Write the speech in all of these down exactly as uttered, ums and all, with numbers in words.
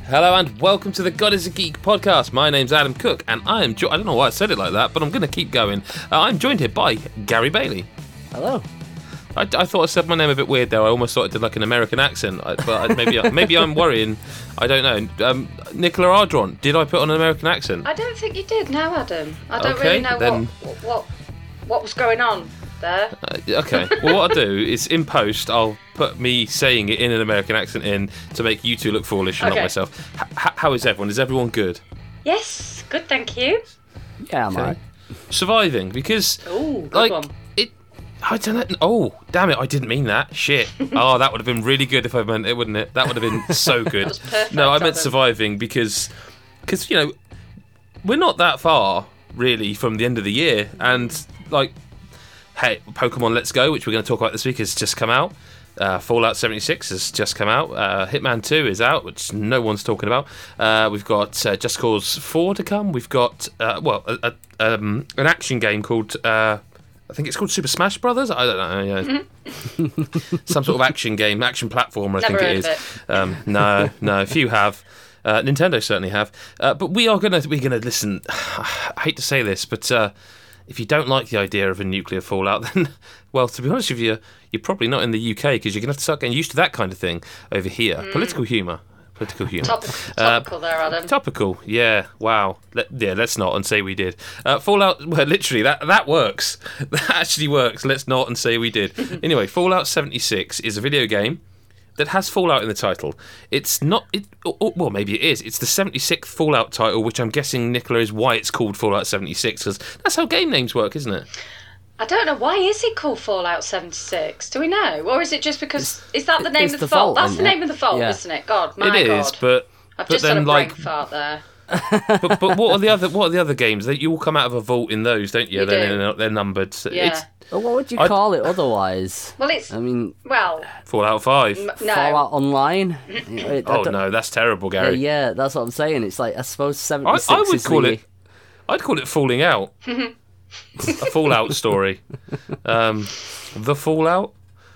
Hello and welcome to the God is a Geek podcast. My name's Adam Cook and I am jo- I don't know why I said it like that, but I'm going to keep going. Uh, I'm joined here by Gary Bailey. Hello. I, I thought I said my name a bit weird there. I almost thought it did like an American accent, I, but I, maybe maybe I'm worrying. I don't know. Um, Nicola Ardron, did I put on an American accent? I don't think you did, no, Adam. I don't Okay, really know then- what, what what was going on there. Uh, okay. Well, what I'll do is in post, I'll put me saying it in an American accent in to make you two look foolish and Okay. not myself. H- h- how is everyone? Is everyone good? Yes, good, thank you. Yeah, I'm alright. Surviving because Ooh, good like one. it. I don't know. Oh, damn it! I didn't mean that. Shit. Oh, that would have been really good if I meant it, wouldn't it? That would have been so good. That was perfect, No, I meant Adam. surviving because, because you know, we're not that far really from the end of the year, and like, hey, Pokemon Let's Go, which we're going to talk about this week, has just come out. Uh, Fallout seventy-six has just come out. Uh, Hitman two is out, which no one's talking about. Uh, we've got uh, Just Cause four to come. We've got uh, well, a, a, um, an action game called. Uh, I think it's called Super Smash Brothers. I don't know. Yeah. Some sort of action game, action platformer. I Never think it heard is. of Um, no, no. A few have. Uh, Nintendo certainly have. Uh, but we are gonna we're gonna listen. I hate to say this, but uh, if you don't like the idea of a nuclear fallout, then well, to be honest with you, you're probably not in the U K because you're gonna have to start getting used to that kind of thing over here. Political humour. Political humour. Top, Uh, topical there, Adam. Topical, yeah. Wow. Let, yeah, let's not and say we did. Uh, Fallout, well, literally, that that works. That actually works. Let's not and say we did. Anyway, Fallout seventy-six is a video game that has Fallout in the title. It's not. It, or, well, maybe it is. It's the seventy-sixth Fallout title, which I'm guessing, Nicola, is why it's called Fallout seventy-six, because that's how game names work, isn't it? I don't know, why is it called Fallout seventy-six? Do we know? Or is it just because... is that the name it's of the, the vault? vault, That's isn't the it? name of the vault, Yeah. isn't it? God, my It God. is, but I've but just then had a brain like. fart there. but, but what are the other what are the other games? They, you all come out of a vault in those, don't you? You They're, do. they're, they're numbered. So Yeah. It's Well, what would you I- call it otherwise? Well, it's... I mean, Well, Fallout five. m- no. Fallout Online? It- I Oh don't- no, that's terrible, Yeah, Gary. yeah, that's what I'm saying. It's like, I suppose I, seventy-six I would is call the... it. I'd call it Falling Out. A Fallout story. Um, the Fallout.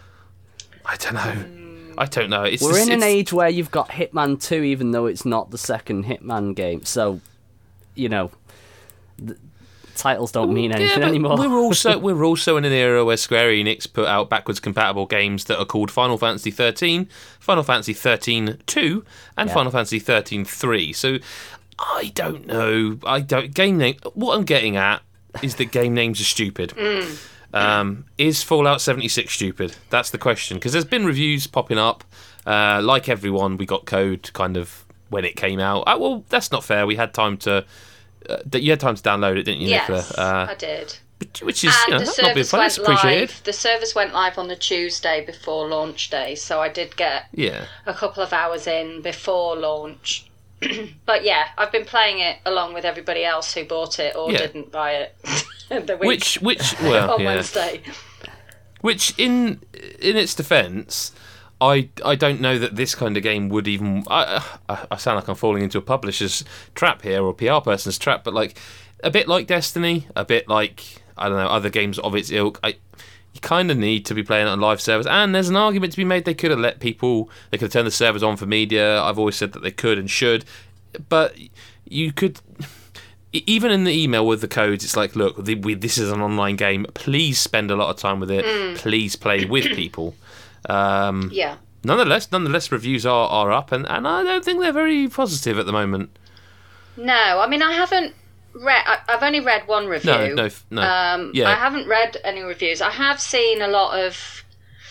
I don't know. I don't know. It's We're just- in an it's- age where you've got Hitman two, even though it's not the second Hitman game. So, you know, the titles don't mean Yeah, anything but anymore. We're also we're also in an era where Square Enix put out backwards compatible games that are called Final Fantasy thirteen, Final Fantasy thirteen two, and Yeah. Final Fantasy thirteen three. So I don't know. I don't game name. What I'm getting at is that game names are stupid. Um, is Fallout seventy-six stupid? That's the question. Because there's been reviews popping up. Uh, like everyone, we got code kind of when it came out. Uh, well, that's not fair. We had time to. Uh, that you had time to download it, didn't you, Yes, Nicola? Uh, I did. which is, And you know, the that's not being servers fun. It's went appreciated. live. The servers went live on the Tuesday before launch day, so I did get Yeah. a couple of hours in before launch. But yeah, I've been playing it along with everybody else who bought it or Yeah. didn't buy it. the week Which, which, well, on yeah. Wednesday. Which, in in its defence, I I don't know that this kind of game would even. I, I I sound like I'm falling into a publisher's trap here or a P R person's trap, but like a bit like Destiny, a bit like I don't know other games of its ilk. I you kind of need to be playing it on live servers, and there's an argument to be made. They could have let people. They could have turned the servers on for media. I've always said that they could and should, but you could. Even in the email with the codes, it's like, look, the, we, this is an online game. Please spend a lot of time with it. Please play with people. Um, Yeah. nonetheless, nonetheless, reviews are, are up, and, and I don't think they're very positive at the moment. No, I mean, I haven't read... I, I've only read one review. No, no, f- no. Um, Yeah. I haven't read any reviews. I have seen a lot of,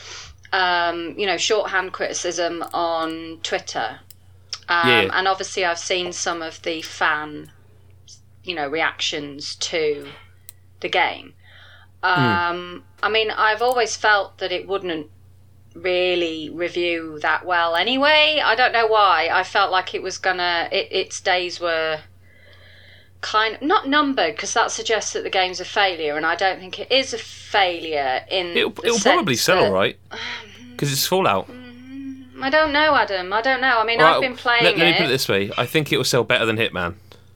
um, you know, shorthand criticism on Twitter. Um, Yeah. And obviously I've seen some of the fan, you know, reactions to the game. Um, I mean, I've always felt that it wouldn't really review that well anyway. I don't know why. I felt like it was gonna... It, its days were kind of... Not numbered, because that suggests that the game's a failure, and I don't think it is a failure in It'll, the it'll probably sense sell that- all right because it's Fallout. I don't know, Adam. I don't know. I mean, Right, I've been playing let, let me it. put it this way: I think it will sell better than Hitman.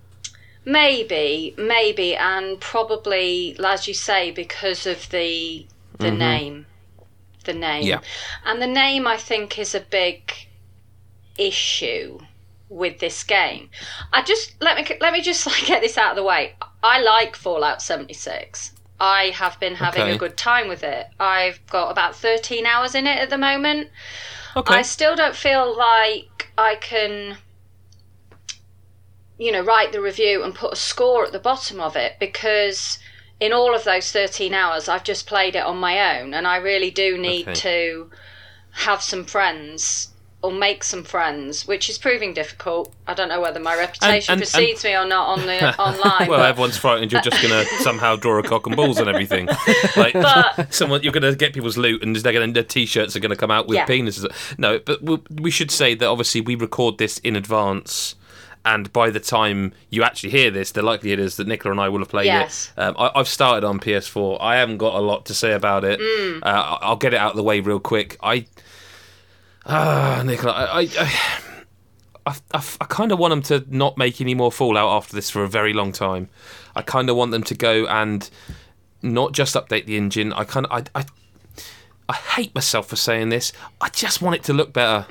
Maybe, maybe, and probably, as you say, because of the the name, the name, Yeah. and the name, I think, is a big issue with this game. I just let me let me just like get this out of the way. I like Fallout seventy-six. I have been having Okay. a good time with it. I've got about thirteen hours in it at the moment. Okay. I still don't feel like I can, you know, write the review and put a score at the bottom of it, because in all of those thirteen hours I've just played it on my own, and I really do need Okay. to have some friends or make some friends, which is proving difficult. I don't know whether my reputation and- precedes me or not on the online. Well, but, everyone's frightened you're just going to somehow draw a cock and balls and everything. Like, But- someone you're going to get people's loot, and they're going to, their t-shirts are going to come out with Yeah. penises. No, but we, we should say that obviously we record this in advance, and by the time you actually hear this, the likelihood is that Nicola and I will have played Yes. it. Um, I, I've started on P S four. I haven't got a lot to say about it. Mm. Uh, I- I'll get it out of the way real quick. I, ah, Nicola, I. I, I I, I, I kind of want them to not make any more Fallout after this for a very long time. I kind of want them to go and not just update the engine. I kind of I, I I hate myself for saying this. I just want it to look better.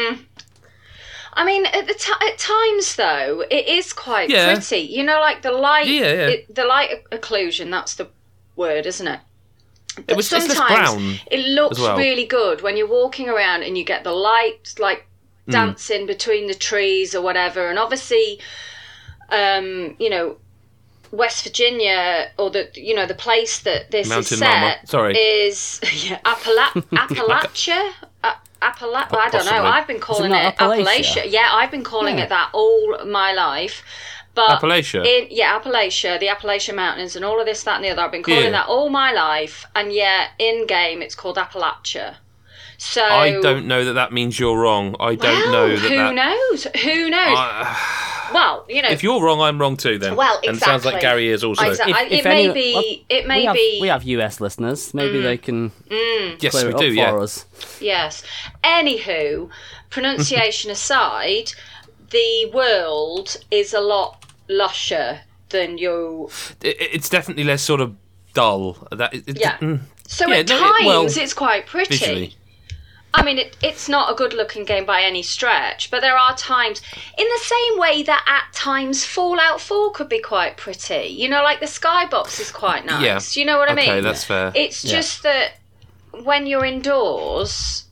I mean, at the t- at times though, it is quite Yeah. pretty. You know, like the light, Yeah, yeah. It, the light occlusion. That's the word, isn't it? It was it's less brown. It looks as well. really good when you're walking around and you get the light like Hmm. dancing between the trees or whatever. And obviously, um, you know, West Virginia, or the you know the place that this Mountain is set Mama. Sorry. is yeah, Appala- Appalachia. A- Appala- I don't know. Possibly. I've been calling not it Appalachia? Appalachia. Yeah, I've been calling Yeah. it that all my life. But Appalachia? In, yeah, Appalachia, the Appalachian Mountains, and all of this, that, and the other. I've been calling Yeah. that all my life, and yet in game it's called Appalachia. So I don't know that that means you're wrong. I don't well, know that who that. knows? Who knows? Uh, well, you know. if you're wrong, I'm wrong too. Then. Well, And it sounds like exactly. Gary is also. Exactly. I- it any- may be. well, It may we have, be. We have U S listeners. Maybe they can Yes, clear we it up do. for Yeah. us. Yes. Anywho, pronunciation aside, the world is a lot lusher than your. It, it's definitely less sort of dull. That. It, Yeah. mm, So Yeah, at no, it- times well, it's quite pretty. visually. I mean, it, it's not a good-looking game by any stretch, but there are times, in the same way that at times Fallout four could be quite pretty. You know, like the skybox is quite nice. Yeah. You know what I mean? Okay, that's fair. It's Yeah. just that when you're indoors,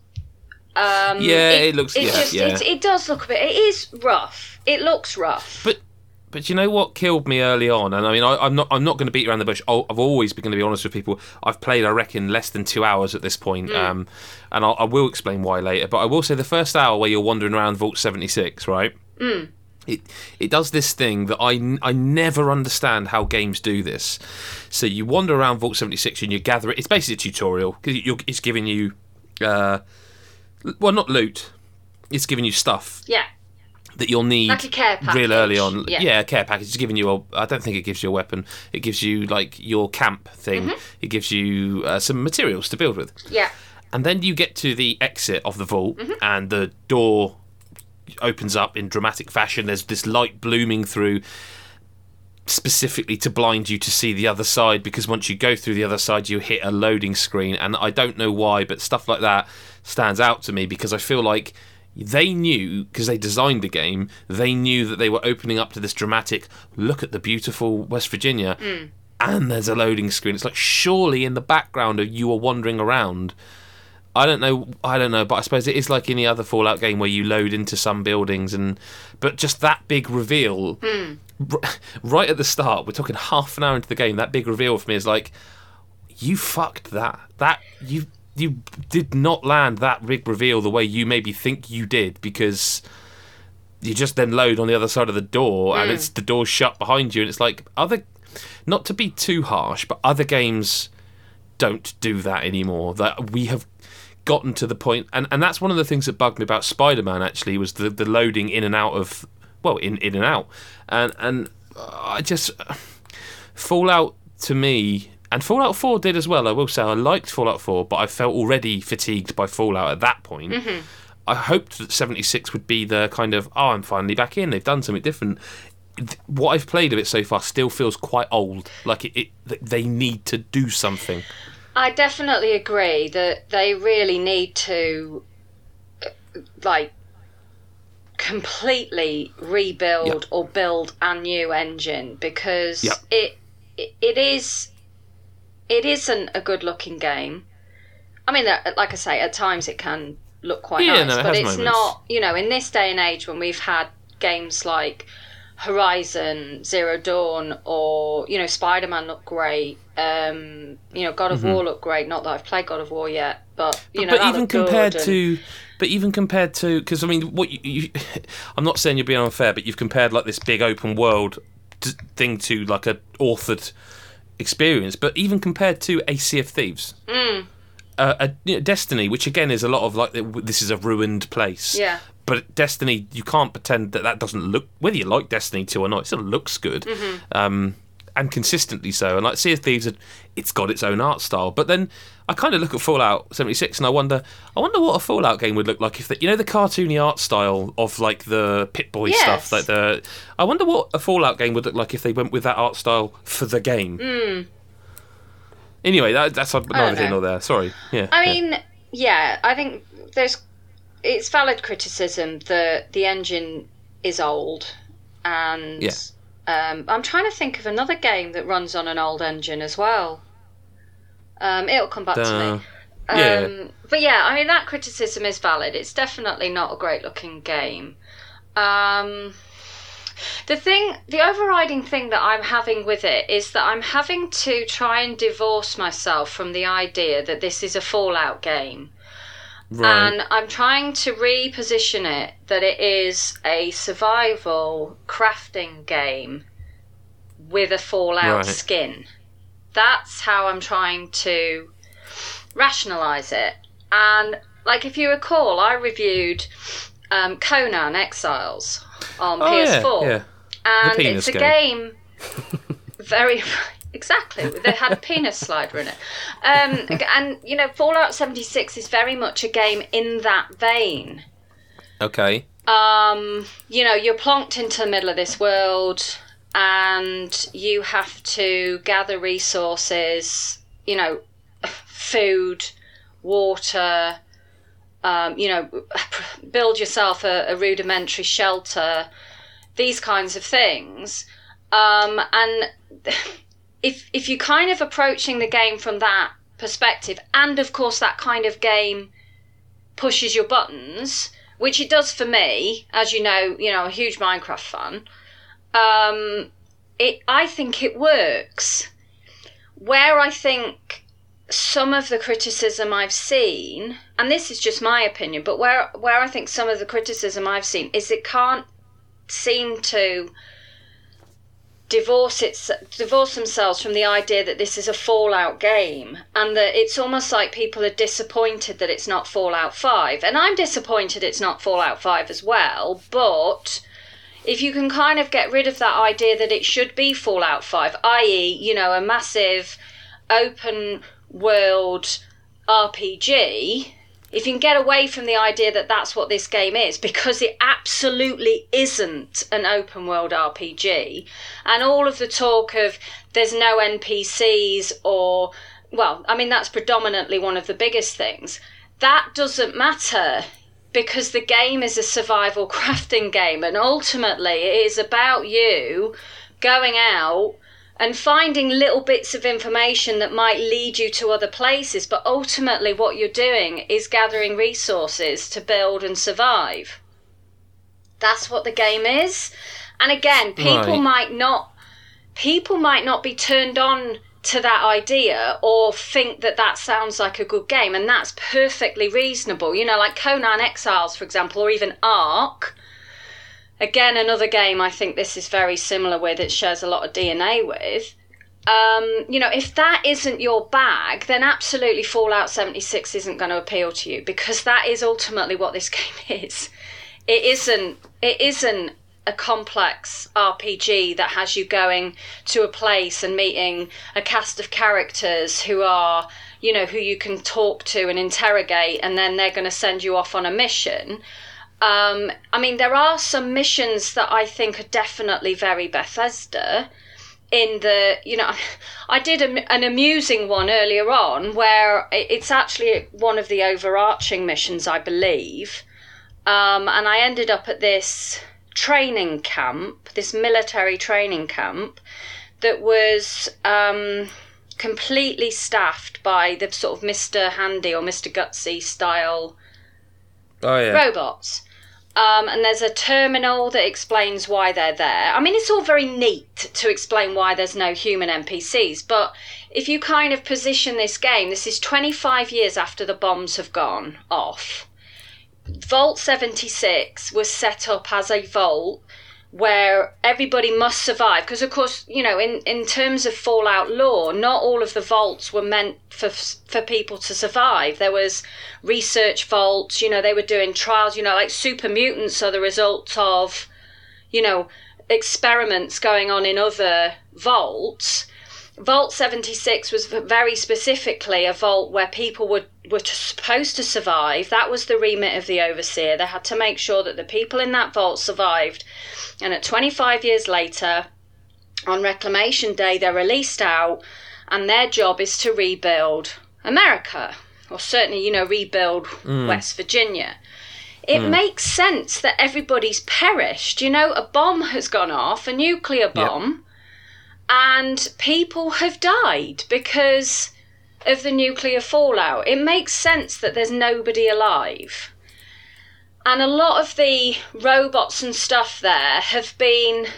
um, Yeah, it looks- It yeah, just yeah. It, it does look a bit. It is rough. It looks rough. But but you know what killed me early on, and I mean I, I'm not I'm not going to beat around the bush. I'll, I've always been going to be honest with people. I've played I reckon less than two hours at this point, um, and I'll, I will explain why later. But I will say the first hour where you're wandering around Vault seventy-six, right? Mm. It it does this thing that I, n- I never understand how games do this. So you wander around Vault seventy-six and you gather it. It's basically a tutorial because it's giving you, uh, well not loot, it's giving you stuff Yeah. that you'll need Like a care real early on. package, yeah. a care package. It's giving you a. I don't think it gives you a weapon. It gives you like your camp thing. Mm-hmm. It gives you uh, some materials to build with. Yeah. And then you get to the exit of the vault, Mm-hmm. and the door opens up in dramatic fashion. There's this light blooming through, specifically to blind you to see the other side, because once you go through the other side, you hit a loading screen. And I don't know why, but stuff like that stands out to me because I feel like they knew, because they designed the game, they knew that they were opening up to this dramatic look at the beautiful West Virginia, and there's a loading screen. It's like, surely in the background of you are wandering around. I don't know, I don't know, but I suppose it is like any other Fallout game where you load into some buildings, and but just that big reveal r- right at the start. We're talking half an hour into the game. That big reveal for me is like, you fucked that. That you you did not land that big reveal the way you maybe think you did, because you just then load on the other side of the door and it's the door shut behind you, and it's like other, not to be too harsh, but other games don't do that anymore. That we have gotten to the point, and, and that's one of the things that bugged me about Spider-Man actually, was the, the loading in and out of, well, in in and out, and and I just Fallout to me, and Fallout four did as well. I will say I liked Fallout four, but I felt already fatigued by Fallout at that point. Mm-hmm. I hoped that seventy-six would be the kind of, oh, I'm finally back in. They've done something different. What I've played of it so far still feels quite old. Like it, it they need to do something. I definitely agree that they really need to, uh, like, completely rebuild Yep. or build a new engine, because Yep. it, it it is it isn't a good looking game. I mean, like I say, at times it can look quite Yeah, nice, no, it but has it's moments. not, you know, in this day and age when we've had games like Horizon Zero Dawn, or, you know, Spider-Man look great, um, you know, God of War look great. Not that I've played God of War yet, but you know, but that even looked good compared and- to, but even compared to, because I mean, what you, you, I'm not saying you're being unfair, but you've compared like this big open world t- thing to like a authored experience. But even compared to a Sea of Thieves, Mm. uh, a, you know, Destiny, which again is a lot of like this is a ruined place. Yeah. But Destiny, you can't pretend that that doesn't look, whether you like Destiny two or not, it still looks good. Mm-hmm. Um, and consistently so. And like Sea of Thieves, it's got its own art style. But then I kind of look at Fallout seventy-six and I wonder, I wonder what a Fallout game would look like if, the, you know, the cartoony art style of like the Pit-Boy Yes. stuff. Like the, I wonder what a Fallout game would look like if they went with that art style for the game. Mm. Anyway, that, that's neither don't here know. nor there. Sorry. Yeah. I yeah. mean, yeah, I think there's it's valid criticism that the engine is old, and Yeah. um, I'm trying to think of another game that runs on an old engine as well. Um, it'll come back to Uh, me. yeah. Um, but yeah, I mean, that criticism is valid. It's definitely not a great looking game. Um, the thing, the overriding thing that I'm having with it is that I'm having to try and divorce myself from the idea that this is a Fallout game. Right. And I'm trying to reposition it that it is a survival crafting game with a Fallout Right. skin. That's how I'm trying to rationalise it. And, like, if you recall, I reviewed um, Conan Exiles on Oh, P S four. yeah, yeah. And The penis it's a game. game very... Exactly, they had a penis slider in it. Um, and, you know, Fallout seventy-six is very much a game in that vein. Okay. Um, you know, you're plonked into the middle of this world and you have to gather resources, you know, food, water, um, you know, build yourself a, a rudimentary shelter, these kinds of things. Um, and if if you're kind of approaching the game from that perspective, and of course that kind of game pushes your buttons, which it does for me, as you know, you know, a huge Minecraft fan. Um, it, I think it works. Where I think some of the criticism I've seen, and this is just my opinion, but where where I think some of the criticism I've seen is it can't seem to divorce its divorce themselves from the idea that this is a Fallout game, and that it's almost like people are disappointed that it's not Fallout five. And I'm disappointed it's not Fallout five as well, but if you can kind of get rid of that idea that it should be Fallout five, that is, you know, a massive open world R P G, if you can get away from the idea that that's what this game is, because it absolutely isn't an open world R P G, and all of the talk of there's no N P Cs or, well, I mean, that's predominantly one of the biggest things. That doesn't matter, because the game is a survival crafting game, and ultimately it is about you going out and finding little bits of information that might lead you to other places, but ultimately what you're doing is gathering resources to build and survive. That's what the game is. And again, people Right. might not people might not be turned on to that idea or think that that sounds like a good game, and that's perfectly reasonable. You know, like Conan Exiles, for example, or even Ark. Again, another game I think this is very similar with, it shares a lot of D N A with. Um, you know, if that isn't your bag, then absolutely Fallout seventy-six isn't going to appeal to you, because that is ultimately what this game is. It isn't, it isn't a complex R P G that has you going to a place and meeting a cast of characters who are, you know, who you can talk to and interrogate, and then they're going to send you off on a mission. Um, I mean, there are some missions that I think are definitely very Bethesda, in the, you know, I did a, an amusing one earlier on where it's actually one of the overarching missions, I believe, Um, and I ended up at this training camp, this military training camp, that was um, completely staffed by the sort of Mister Handy or Mister Gutsy style Oh yeah. robots. Um, and there's a terminal that explains why they're there. I mean, it's all very neat to explain why there's no human N P Cs, but if you kind of position this game, this is twenty-five years after the bombs have gone off. Vault seventy-six was set up as a vault where everybody must survive, because of course, you know, in, in terms of Fallout lore, not all of the vaults were meant for for people to survive. There was research vaults, you know, they were doing trials, you know, like super mutants are the result of, you know, experiments going on in other vaults. Vault seventy-six was very specifically a vault where people were, were supposed to survive. That was the remit of the Overseer. They had to make sure that the people in that vault survived. And at twenty-five years later, on Reclamation Day, they're released out, and their job is to rebuild America, or certainly, you know, rebuild mm. West Virginia. It mm. makes sense that everybody's perished. You know, a bomb has gone off, a nuclear bomb. Yep. And people have died because of the nuclear fallout. It makes sense that there's nobody alive. And a lot of the robots and stuff there have been,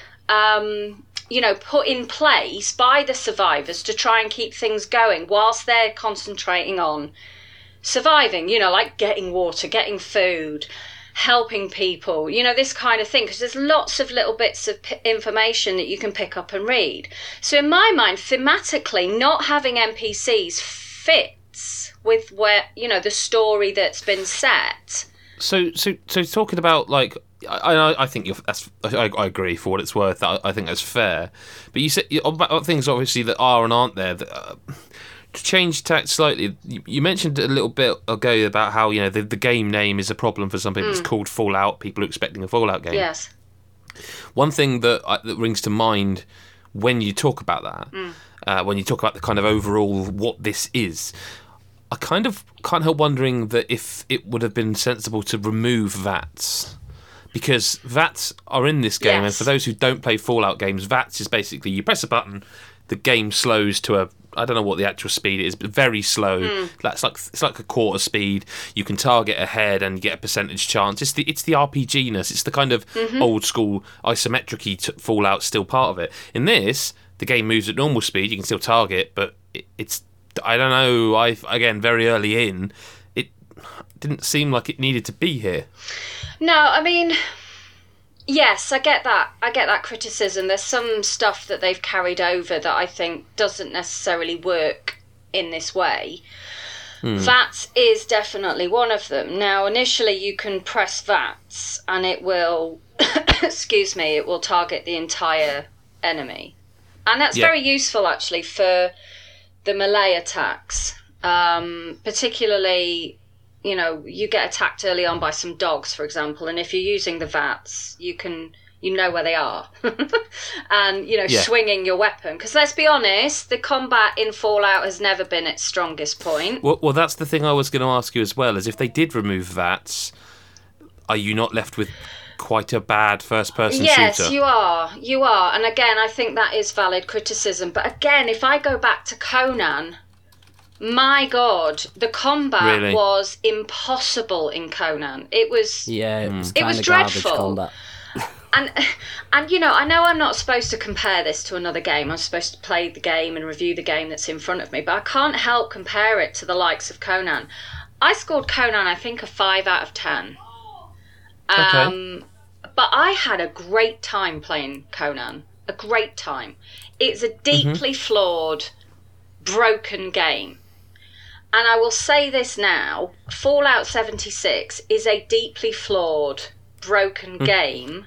um, you know, put in place by the survivors to try and keep things going whilst they're concentrating on surviving, you know, like getting water, getting food, helping people, you know, this kind of thing, because there's lots of little bits of p- information that you can pick up and read. So in my mind, thematically, not having N P Cs fits with where, you know, the story that's been set. So, so, so talking about, like, I, I, I think you're, that's, I, I agree for what it's worth. I, I think that's fair. But you said about things obviously that are and aren't there. That, uh, to change tack slightly, you, you mentioned a little bit ago about how, you know, the, the game name is a problem for some people. Mm. It's called Fallout. People are expecting a Fallout game. Yes. One thing that I, that rings to mind when you talk about that, mm. uh, when you talk about the kind of overall what this is, I kind of can't help wondering that if it would have been sensible to remove V A Ts. Because V A Ts are in this game, yes. And for those who don't play Fallout games, V A Ts is basically you press a button, the game slows to a, I don't know what the actual speed is, but very slow. Mm. That's like it's like a quarter speed. You can target ahead and get a percentage chance. It's the it's the R P G-ness. It's the kind of mm-hmm. old school isometric-y t- Fallout still part of it. In this, the game moves at normal speed. You can still target, but it, it's I don't know. I again very early in, it didn't seem like it needed to be here. No, I mean, yes, I get that. I get that criticism. There's some stuff that they've carried over that I think doesn't necessarily work in this way. Hmm. V A Ts is definitely one of them. Now, initially, you can press V A Ts and it will, excuse me, it will target the entire enemy, and that's yeah. very useful actually for the melee attacks, um, particularly. You know, you get attacked early on by some dogs, for example, and if you're using the V A Ts, you can, you know where they are. And, you know, yeah. swinging your weapon. Because let's be honest, the combat in Fallout has never been its strongest point. Well, well that's the thing I was going to ask you as well, is if they did remove V A Ts, are you not left with quite a bad first-person yes, shooter? Yes, you are. You are. And again, I think that is valid criticism. But again, if I go back to Conan... My God, the combat really? was impossible in Conan. It was yeah, it was, it was dreadful. Combat. and and you know, I know I'm not supposed to compare this to another game. I'm supposed to play the game and review the game that's in front of me, but I can't help compare it to the likes of Conan. I scored Conan, I think, a five out of ten. Okay. Um, but I had a great time playing Conan. A great time. It's a deeply mm-hmm. flawed, broken game. And I will say this now, Fallout seventy-six is a deeply flawed, broken game,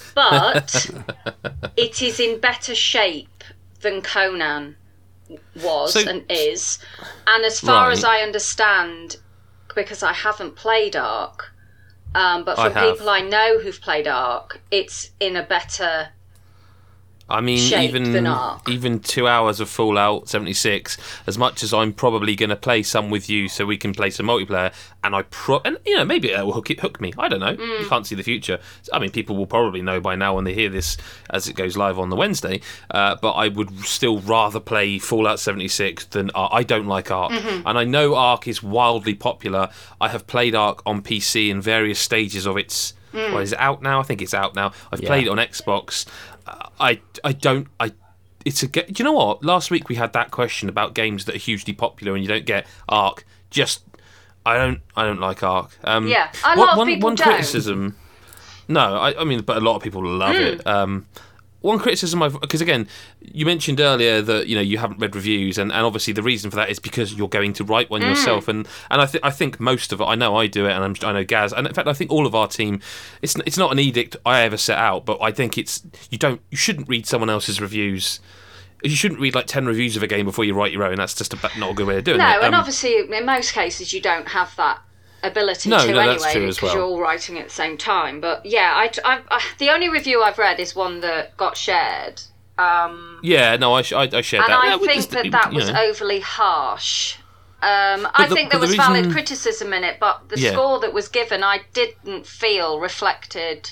but it is in better shape than Conan was so, and is. And as far right. as I understand, because I haven't played Ark, um, but from people I know who've played Ark, it's in a better I mean, shape even than Ark. even two hours of Fallout seventy-six. As much as I'm probably going to play some with you, so we can play some multiplayer, and I pro and you know maybe it will hook it, hook me. I don't know. Mm. You can't see the future. I mean, people will probably know by now when they hear this as it goes live on the Wednesday. Uh, but I would still rather play Fallout seventy-six than Ark. I don't like Ark, Mm-hmm. and I know Ark is wildly popular. I have played Ark on P C in various stages of its. Mm. Well, is it out now? I think it's out now. I've Yeah. played it on Xbox. Uh, I I don't I. It's a. ga- Do you know what? Last week we had that question about games that are hugely popular and you don't get Ark. Just I don't I don't like Ark. Um, Yeah, a lot one, of one, people one don't. criticism. No, I, I mean, but a lot of people love Mm. it. Um, one criticism I've because again, you mentioned earlier that you know you haven't read reviews, and, and obviously the reason for that is because you're going to write one Mm. yourself, and and I think I think most of it. I know I do it, and I'm, I know Gaz, and in fact I think all of our team. It's it's not an edict I ever set out, but I think it's you don't you shouldn't read someone else's reviews. You shouldn't read like ten reviews of a game before you write your own. That's just a, not a good way of doing No, it. and Um, obviously in most cases you don't have that ability No, to no, that's anyway true as because well. you're all writing at the same time. But yeah, I, I, I, the only review I've read is one that got shared. Um, yeah, no, I, sh- I, I shared and that. I Yeah, with think this- that that you was know. overly harsh. Um, I the- think but there the was valid reason- criticism in it, but the Yeah. score that was given I didn't feel reflected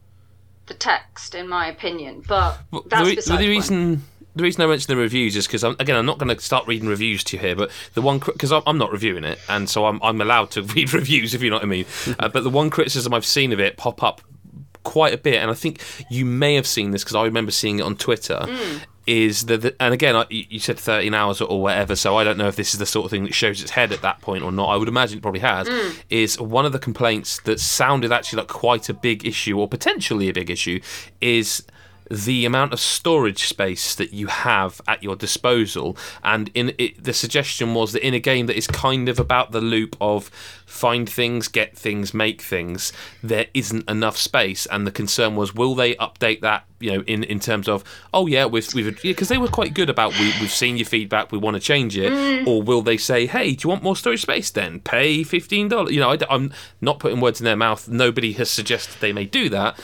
the text, in my opinion. But Well, that's the, re- beside the the point. reason the reason I mention the reviews is because again I'm not going to start reading reviews to you here, but the one because I'm, I'm not reviewing it, and so I'm I'm allowed to read reviews if you know what I mean. uh, but the one criticism I've seen of it pop up quite a bit, and I think you may have seen this because I remember seeing it on Twitter. Mm. Is that the, and again I, you said thirteen hours or whatever, so I don't know if this is the sort of thing that shows its head at that point or not. I would imagine it probably has. Mm. Is one of the complaints that sounded actually like quite a big issue or potentially a big issue is the amount of storage space that you have at your disposal, and in it, the suggestion was that in a game that is kind of about the loop of find things, get things, make things, there isn't enough space, and the concern was, will they update that? You know, in, in terms of, oh yeah, we've we've because they were quite good about we we've seen your feedback, we want to change it, Mm. or will they say, hey, do you want more storage space? Then pay fifteen dollars. You know, I, I'm not putting words in their mouth. Nobody has suggested they may do that,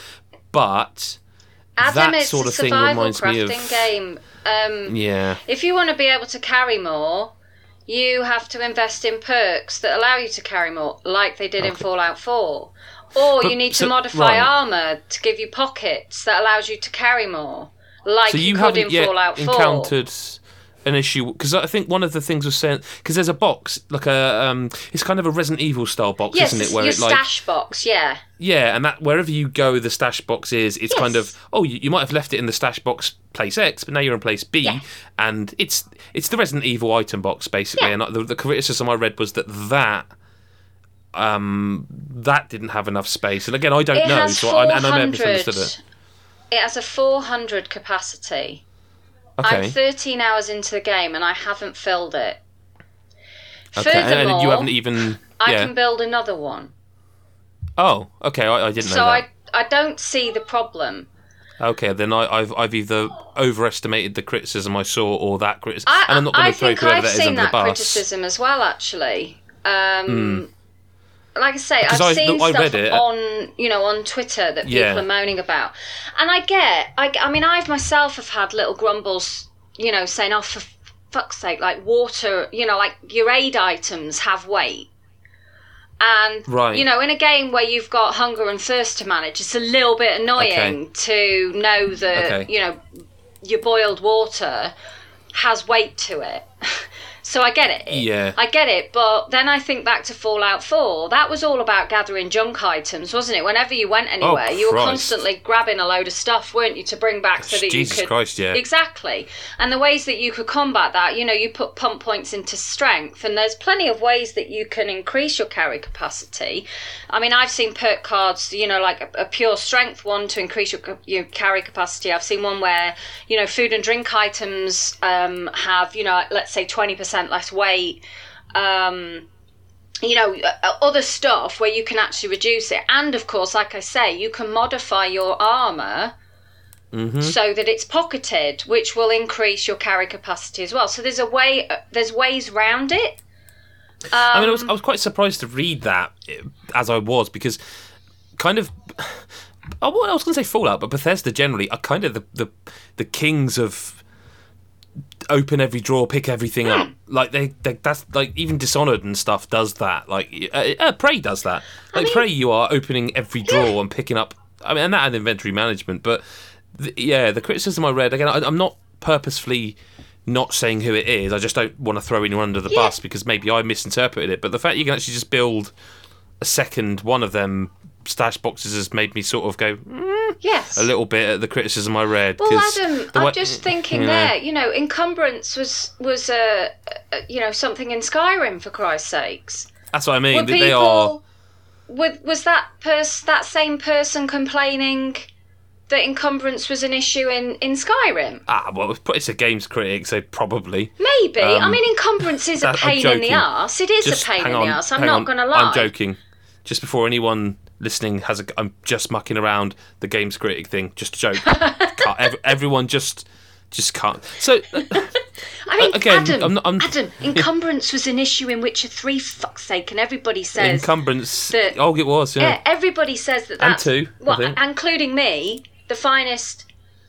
but. Adam, that it's sort a of thing survival reminds me crafting of game. Um, yeah. If you want to be able to carry more, you have to invest in perks that allow you to carry more, like they did in Okay. Fallout four. Or But- you need to so- modify right. armour to give you pockets that allows you to carry more, like So you, you could haven't in yet Fallout four. encountered an issue because I think one of the things was saying because there's a box like a um, it's kind of a Resident Evil style box, Yes, isn't it? Where your it like stash box, yeah. yeah, and that wherever you go, the stash box is. It's Yes. kind of oh, you, you might have left it in the stash box place X, but now you're in place B, Yeah. and it's it's the Resident Evil item box basically. Yeah. And the, the criticism I read was that that. Um, that didn't have enough space, and again, I don't It know, has so I, and I may have four hundred. misunderstood it. It has a four hundred capacity. Okay, I'm thirteen hours into the game and I haven't filled it. okay, and, Furthermore, and you haven't even I yeah. can build another one. Oh, okay, I, I didn't So know that. I I don't see the problem. Okay, then I, I've I've either overestimated the criticism I saw or that criticism, I, and I'm not I going to throw think whoever I've that is seen under the that bus. criticism as well, actually. Um, Like I say, Because I've I- seen I stuff read it. on, you know, on Twitter that people Yeah. are moaning about, and I get, I, I mean, I've myself have had little grumbles, you know, saying, "Oh, for fuck's sake, like water, you know, like your aid items have weight." And, Right. you know, in a game where you've got hunger and thirst to manage, it's a little bit annoying to know that, Okay. you know, your boiled water has weight to it. So I get it. Yeah. I get it, but then I think back to Fallout four. That was all about gathering junk items, wasn't it? Whenever you went anywhere, you were Christ. constantly grabbing a load of stuff, weren't you, to bring back so that Jesus you could... Christ, yeah. Exactly. And the ways that you could combat that, you know, you put pump points into strength, and there's plenty of ways that you can increase your carry capacity. I mean, I've seen perk cards, you know, like a, a pure strength one to increase your, ca- your carry capacity. I've seen one where, you know, food and drink items um, have, you know, let's say twenty percent less weight. Um, you know, uh, other stuff where you can actually reduce it. And of course, like I say, you can modify your armour Mm-hmm. so that it's pocketed, which will increase your carry capacity as well. So there's a way, uh, there's ways round it. Um, I mean, I was, I was quite surprised to read that eh, as I was, because kind of oh, well, I was going to say Fallout, but Bethesda generally are kind of the the, the kings of open every drawer, pick everything up. Like they, they, that's like even Dishonored and stuff does that. Like uh, uh, Prey does that. Like I mean, Prey, you are opening every drawer yeah. and picking up. I mean, and that and inventory management. But the, yeah, the criticism I read again, I, I'm not purposefully not saying who it is. I just don't want to throw anyone under the yeah. bus because maybe I misinterpreted it. But the fact you can actually just build a second one of them stash boxes has made me sort of go mm, yes a little bit at the criticism I read. Well, Adam, I'm way, just thinking yeah. there. You know, encumbrance was was a uh, you know something in Skyrim, for Christ's sakes. That's what I mean. Were they people, are. Was, was that pers- that same person complaining that encumbrance was an issue in, in Skyrim? Ah, well, it's a games critic, so probably. Maybe. Um, I mean, encumbrance is a pain in the arse. It is just, a pain in on, the arse. I'm not going to lie. I'm joking. Just before anyone listening has a, I'm just mucking around the games critic thing. Just a joke. Every, everyone just just can't. So, I mean, again, Adam, I'm not, I'm, Adam, encumbrance was an issue in Witcher three. Fuck's sake, and everybody says encumbrance. That, oh, it was. Yeah. yeah. Everybody says that. That's, and two, well, I think. including me, the finest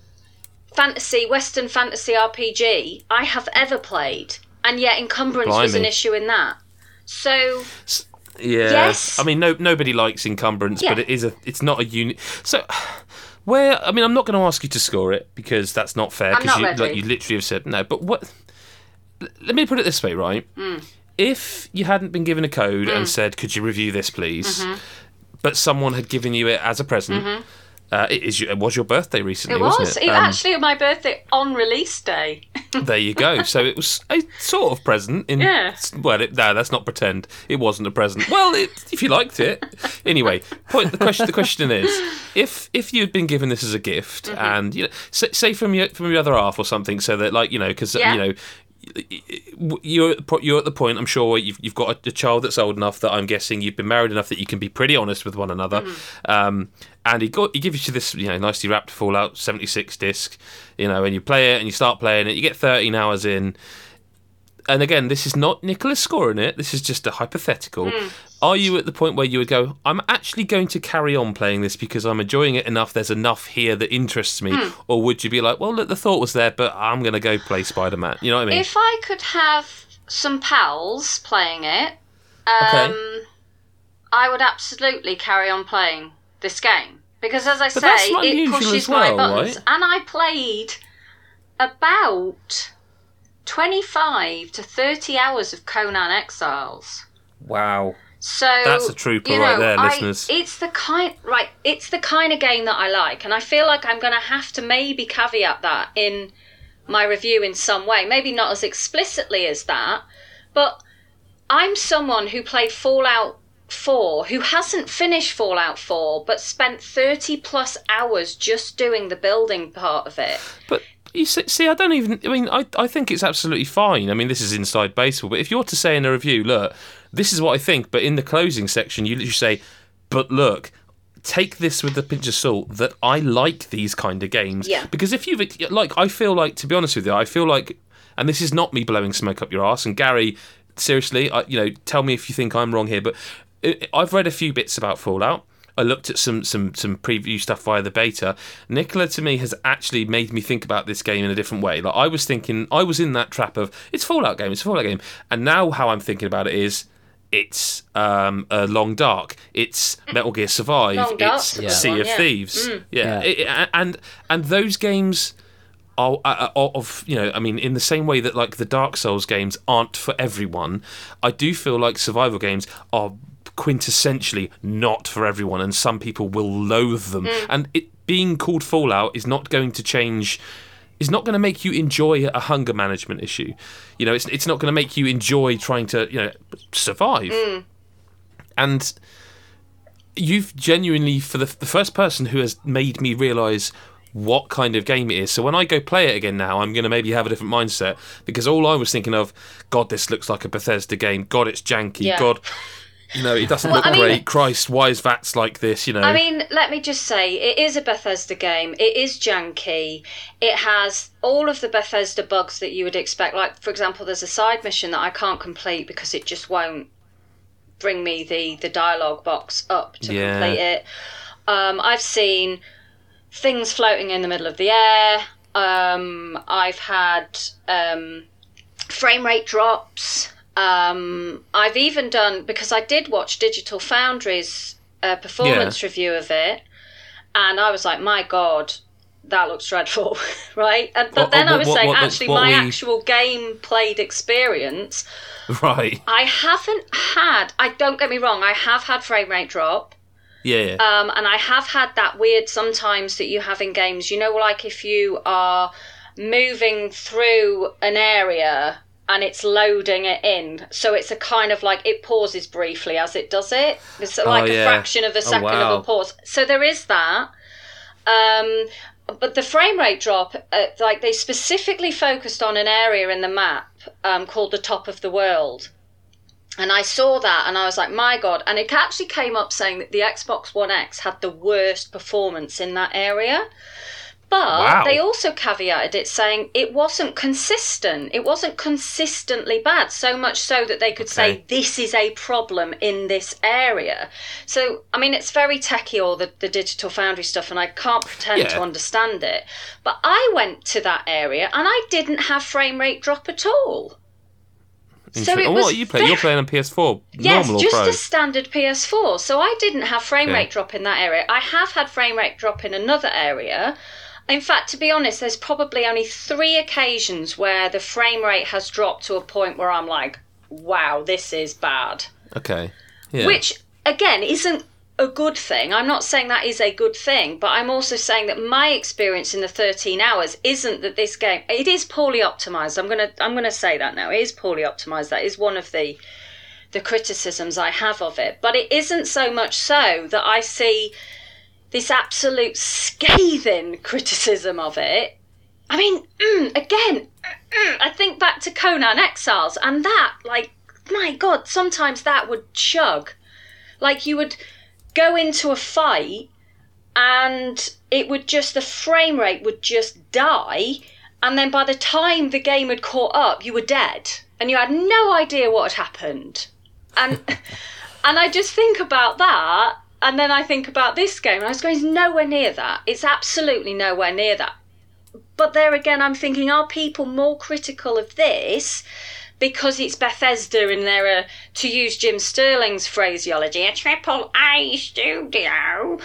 fantasy Western fantasy R P G I have ever played, and yet encumbrance Blimey. was an issue in that. So. Yeah, yes. I mean, no, nobody likes encumbrance, yeah. but it is a. It's not a unit. So, where I mean, I'm not going to ask you to score it because that's not fair. Because you, like, you literally have said no. But what? Let me put it this way, right? Mm. If you hadn't been given a code mm. and said, "Could you review this, please?" Mm-hmm. but someone had given you it as a present. Mm-hmm. Uh, it, is, it was your birthday recently, it was. wasn't it? It um, actually my birthday on release day. There you go. So it was a sort of present. In, yeah. Well, it, no, let's not pretend it wasn't a present. Well, it, if you liked it, anyway. Point. The question. The question is, if if you'd been given this as a gift, mm-hmm. and you know, say, say from your from your other half or something, so that like you know, because yeah. you know. You're you're at the point. I'm sure you've you've got a, a child that's old enough that I'm guessing you've been married enough that you can be pretty honest with one another. Mm-hmm. Um, and he got he gives you this you know nicely wrapped Fallout seventy-six disc, you know, and you play it and you start playing it. You get thirteen hours in, and again, this is not Nicholas scoring it. This is just a hypothetical. Mm. Are you at the point where you would go, I'm actually going to carry on playing this because I'm enjoying it enough, there's enough here that interests me? Mm. Or would you be like, well, look, the thought was there, but I'm going to go play Spider-Man? You know what I mean? If I could have some pals playing it, um, okay. I would absolutely carry on playing this game. Because as I but say, it pushes well, my buttons. Right? And I played about twenty-five to thirty hours of Conan Exiles. Wow. So that's a trooper you know, right there, I, listeners. It's the kind right. It's the kind of game that I like, and I feel like I'm going to have to maybe caveat that in my review in some way. Maybe not as explicitly as that, but I'm someone who played Fallout four, who hasn't finished Fallout four, but spent thirty plus hours just doing the building part of it. But you see, see, I don't even. I mean, I I think it's absolutely fine. I mean, this is inside baseball, but if you're to say in a review, look, this is what I think, but in the closing section, you literally say, but look, take this with a pinch of salt that I like these kind of games. Yeah. Because if you've, like, I feel like, to be honest with you, I feel like, and this is not me blowing smoke up your arse, and Gary, seriously, I, you know, tell me if you think I'm wrong here, but I've read a few bits about Fallout. I looked at some some some preview stuff via the beta. Nicola, to me, has actually made me think about this game in a different way. Like, I was thinking, I was in that trap of, it's a Fallout game, it's a Fallout game. And now how I'm thinking about it is, it's um, uh, Long Dark, it's Metal Gear Survive, Long Dark, it's yeah. Sea One, of yeah. Thieves. Mm. Yeah, Yeah. It, it, and and those games are, are, are of, you know, I mean, in the same way that, like, the Dark Souls games aren't for everyone, I do feel like survival games are quintessentially not for everyone, and some people will loathe them. Mm. And it being called Fallout is not going to change, is not going to make you enjoy a hunger management issue. You know, it's it's not going to make you enjoy trying to, you know, survive. Mm. And you've genuinely, for the the first person who has made me realise what kind of game it is. So when I go play it again now, I'm going to maybe have a different mindset, because all I was thinking of, God, this looks like a Bethesda game. God, it's janky. Yeah. God, you know, it doesn't Well, look I mean- great. Christ, why is V A T S like this? You know, I mean, let me just say, it is a Bethesda game. It is janky. It has all of the Bethesda bugs that you would expect. Like, for example, there's a side mission that I can't complete because it just won't bring me the, the dialogue box up to Yeah. complete it. Um, I've seen things floating in the middle of the air. Um, I've had um, frame rate drops. Um, I've even done, because I did watch Digital Foundry's uh, performance yeah. review of it, and I was like, my God, that looks dreadful, right? And, but what, then what, I was what, saying, what, actually, what my we... actual game played experience, right? I haven't had, I don't get me wrong, I have had frame rate drop. Yeah, yeah. Um, and I have had that weird sometimes that you have in games, you know, like if you are moving through an area and it's loading it in. So it's a kind of like, it pauses briefly as it does it. It's like oh, a yeah. fraction of a second oh, wow. of a pause. So there is that. Um, but the frame rate drop, uh, like they specifically focused on an area in the map um, called the Top of the World. And I saw that and I was like, my God. And it actually came up saying that the Xbox One X had the worst performance in that area. But wow. they also caveated it saying it wasn't consistent. It wasn't consistently bad, so much so that they could okay. say this is a problem in this area. So, I mean, it's very techie, all the, the Digital Foundry stuff, and I can't pretend yeah. to understand it. But I went to that area and I didn't have frame rate drop at all. So it was what are you playing? Very... You're playing on P S four, yes, normal or just Pro? a standard P S four. So I didn't have frame okay. rate drop in that area. I have had frame rate drop in another area. In fact, to be honest, there's probably only three occasions where the frame rate has dropped to a point where I'm like, wow, this is bad. Okay. Yeah. Which, again, isn't a good thing. I'm not saying that is a good thing, but I'm also saying that my experience in the thirteen hours isn't that this game, it is poorly optimized. I'm going to I'm going to say that now. It is poorly optimized. That is one of the the criticisms I have of it. But it isn't so much so that I see this absolute scathing criticism of it. I mean, mm, again, mm, I think back to Conan Exiles, and that, like, my God, sometimes that would chug. Like, you would go into a fight, and it would just, the frame rate would just die, and then by the time the game had caught up, you were dead, and you had no idea what had happened. And and I just think about that, and then I think about this game, and I was going, it's nowhere near that. It's absolutely nowhere near that. But there again, I'm thinking, are people more critical of this because it's Bethesda and they're, a, to use Jim Sterling's phraseology, a triple A studio?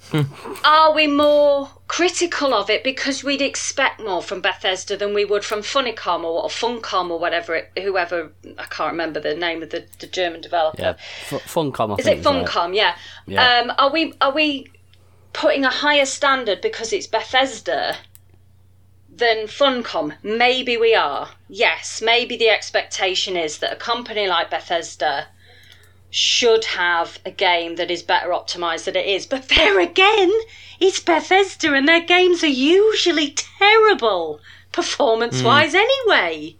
Are we more critical of it because we'd expect more from Bethesda than we would from Funicom or, or Funcom or whatever, it, whoever, I can't remember the name of the, the German developer. Yeah, F- Funcom, I Is think. it Funcom? Right. Yeah. yeah. Um, are we are we putting a higher standard because it's Bethesda than Funcom? Maybe we are. Yes, maybe the expectation is that a company like Bethesda should have a game that is better optimized than it is. But there again, it's Bethesda and their games are usually terrible performance-wise mm. anyway.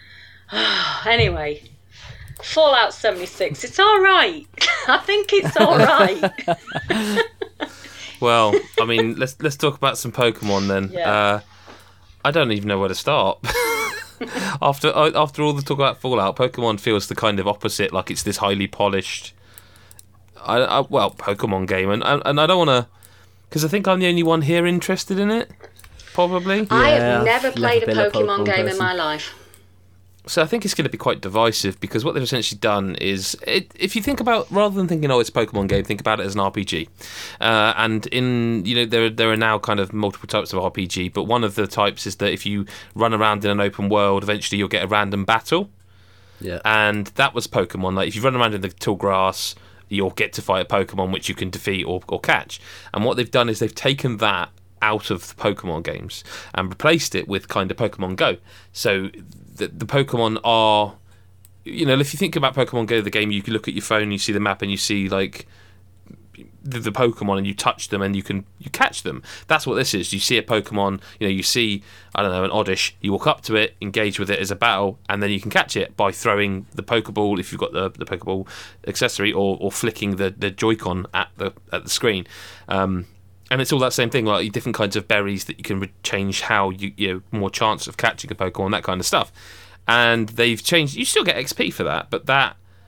Anyway, Fallout seventy-six, it's all right. I think it's all right. Well, I mean, let's let's talk about some Pokemon then. Yeah. Uh, I don't even know where to start. after after all the talk about Fallout, Pokemon feels the kind of opposite, like it's this highly polished, I, I, well, Pokemon game, and and I don't want to, because I think I'm the only one here interested in it, probably. I Yeah, have never I've played never a been a Pokemon, Pokemon game in person. my life. So I think it's going to be quite divisive, because what they've essentially done is, it, if you think about, rather than thinking, oh, it's a Pokemon game, think about it as an R P G. Uh, and in, you know, there there are now kind of multiple types of R P G, but one of the types is that if you run around in an open world, eventually you'll get a random battle. Yeah. And that was Pokemon. Like, if you run around in the tall grass, you'll get to fight a Pokemon which you can defeat or, or catch. And what they've done is they've taken that out of the Pokemon games and replaced it with kind of Pokemon Go. So the, the Pokemon are, you know, if you think about Pokemon Go, the game, you can look at your phone, you see the map, and you see like the, the Pokemon, and you touch them, and you can you catch them. That's what this is. You see a Pokemon, you know, you see, I don't know, an Oddish. You walk up to it, engage with it as a battle, and then you can catch it by throwing the Pokeball if you've got the the Pokeball accessory, or or flicking the the Joy-Con at the at the screen. Um, And it's all that same thing, like different kinds of berries that you can re- change how you, you know, more chance of catching a Pokemon, that kind of stuff. And they've changed, you still get X P for that, but that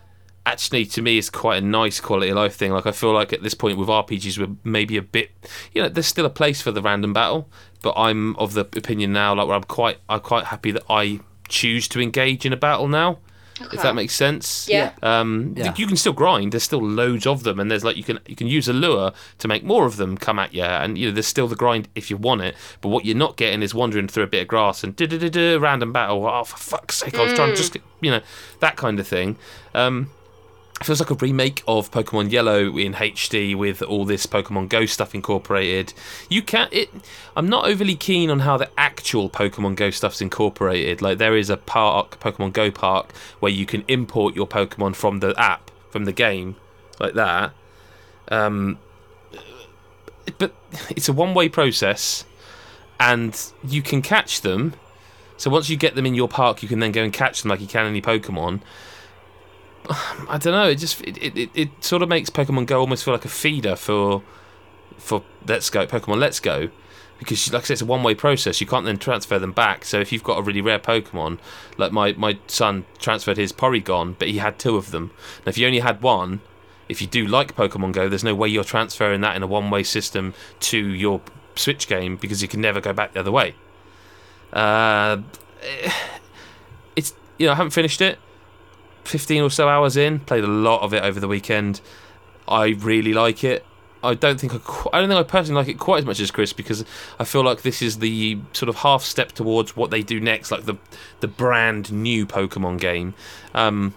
actually, to me, is quite a nice quality of life thing. Like, I feel like at this point with R P Gs, we're maybe a bit, you know, there's still a place for the random battle, but I'm of the opinion now, like, where I'm quite, I'm quite happy that I choose to engage in a battle now. Okay. If that makes sense. Yeah. Um, yeah. You can still grind. There's still loads of them, and there's like you can you can use a lure to make more of them come at you, and you know there's still the grind if you want it. But what you're not getting is wandering through a bit of grass and da da da da random battle. Oh, for fuck's sake! I was mm. trying to just get, you know that kind of thing. Um, It feels like a remake of Pokemon Yellow in H D with all this Pokemon Go stuff incorporated. You can it. I'm not overly keen on how the actual Pokemon Go stuff's incorporated. Like there is a park, Pokemon Go Park, where you can import your Pokemon from the app, from the game, like that. Um, but it's a one-way process, and you can catch them. So once you get them in your park, you can then go and catch them like you can any Pokemon. I don't know. It just it, it, it sort of makes Pokemon Go almost feel like a feeder for for Let's Go Pokemon Let's Go, because like I said, it's a one way process. You can't then transfer them back. So if you've got a really rare Pokemon, like my my son transferred his Porygon, but he had two of them. Now if you only had one, if you do like Pokemon Go, there's no way you're transferring that in a one way system to your Switch game because you can never go back the other way. Uh, it's you know I haven't finished it. fifteen or so hours in, played a lot of it over the weekend. I really like it. I don't think I, qu- I don't think I personally like it quite as much as Chris, because I feel like this is the sort of half step towards what they do next, like the the brand new Pokemon game. Um,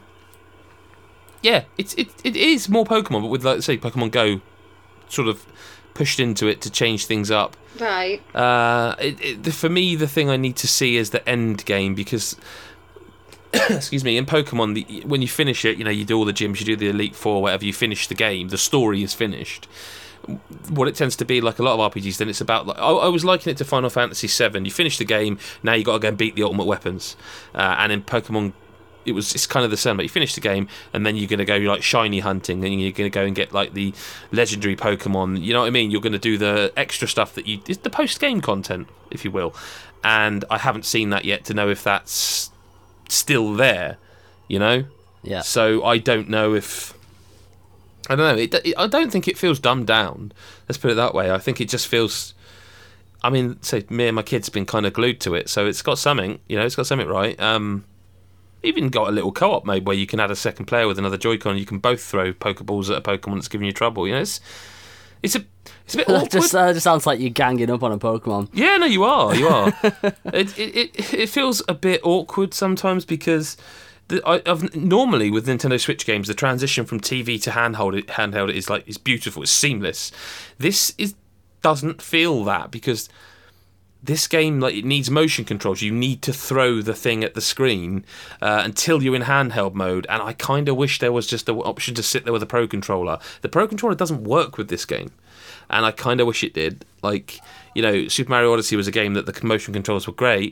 yeah, it's it it is more Pokemon, but with like say Pokemon Go sort of pushed into it to change things up. Right. Uh, it, it, for me, the thing I need to see is the end game, because. Excuse me, in Pokemon, the, when you finish it, you know, you do all the gyms, you do the Elite Four, whatever, you finish the game, the story is finished. What it tends to be, like a lot of R P Gs, then it's about, like, I, I was liking it to Final Fantasy seven. You finish the game, now you got to go and beat the ultimate weapons. Uh, and in Pokemon, it was it's kind of the same, but you finish the game, and then you're going to go, like, shiny hunting, and you're going to go and get, like, the legendary Pokemon, you know what I mean? You're going to do the extra stuff that you, it's the post-game content, if you will. And I haven't seen that yet to know if that's still there, you know. Yeah. So I don't know if I don't know. It, it, I don't think it feels dumbed down. Let's put it that way. I think it just feels. I mean, say me and my kids have been kind of glued to it, so it's got something. You know, it's got something right. Um, even got a little co-op mode where you can add a second player with another Joy-Con. And you can both throw Pokeballs at a Pokemon that's giving you trouble. You know, it's it's a it's a bit awkward. just, uh, just sounds like you're ganging up on a Pokemon. Yeah, no, you are. You are. it, it it it feels a bit awkward sometimes because the, I, I've, normally with Nintendo Switch games, the transition from T V to handheld it, handheld is like it's beautiful. It's seamless. This is doesn't feel that because this game like it needs motion controls. You need to throw the thing at the screen uh, until you're in handheld mode. And I kind of wish there was just an option to sit there with a Pro Controller. The Pro Controller doesn't work with this game. And I kind of wish it did. Like, you know, Super Mario Odyssey was a game that the motion controls were great,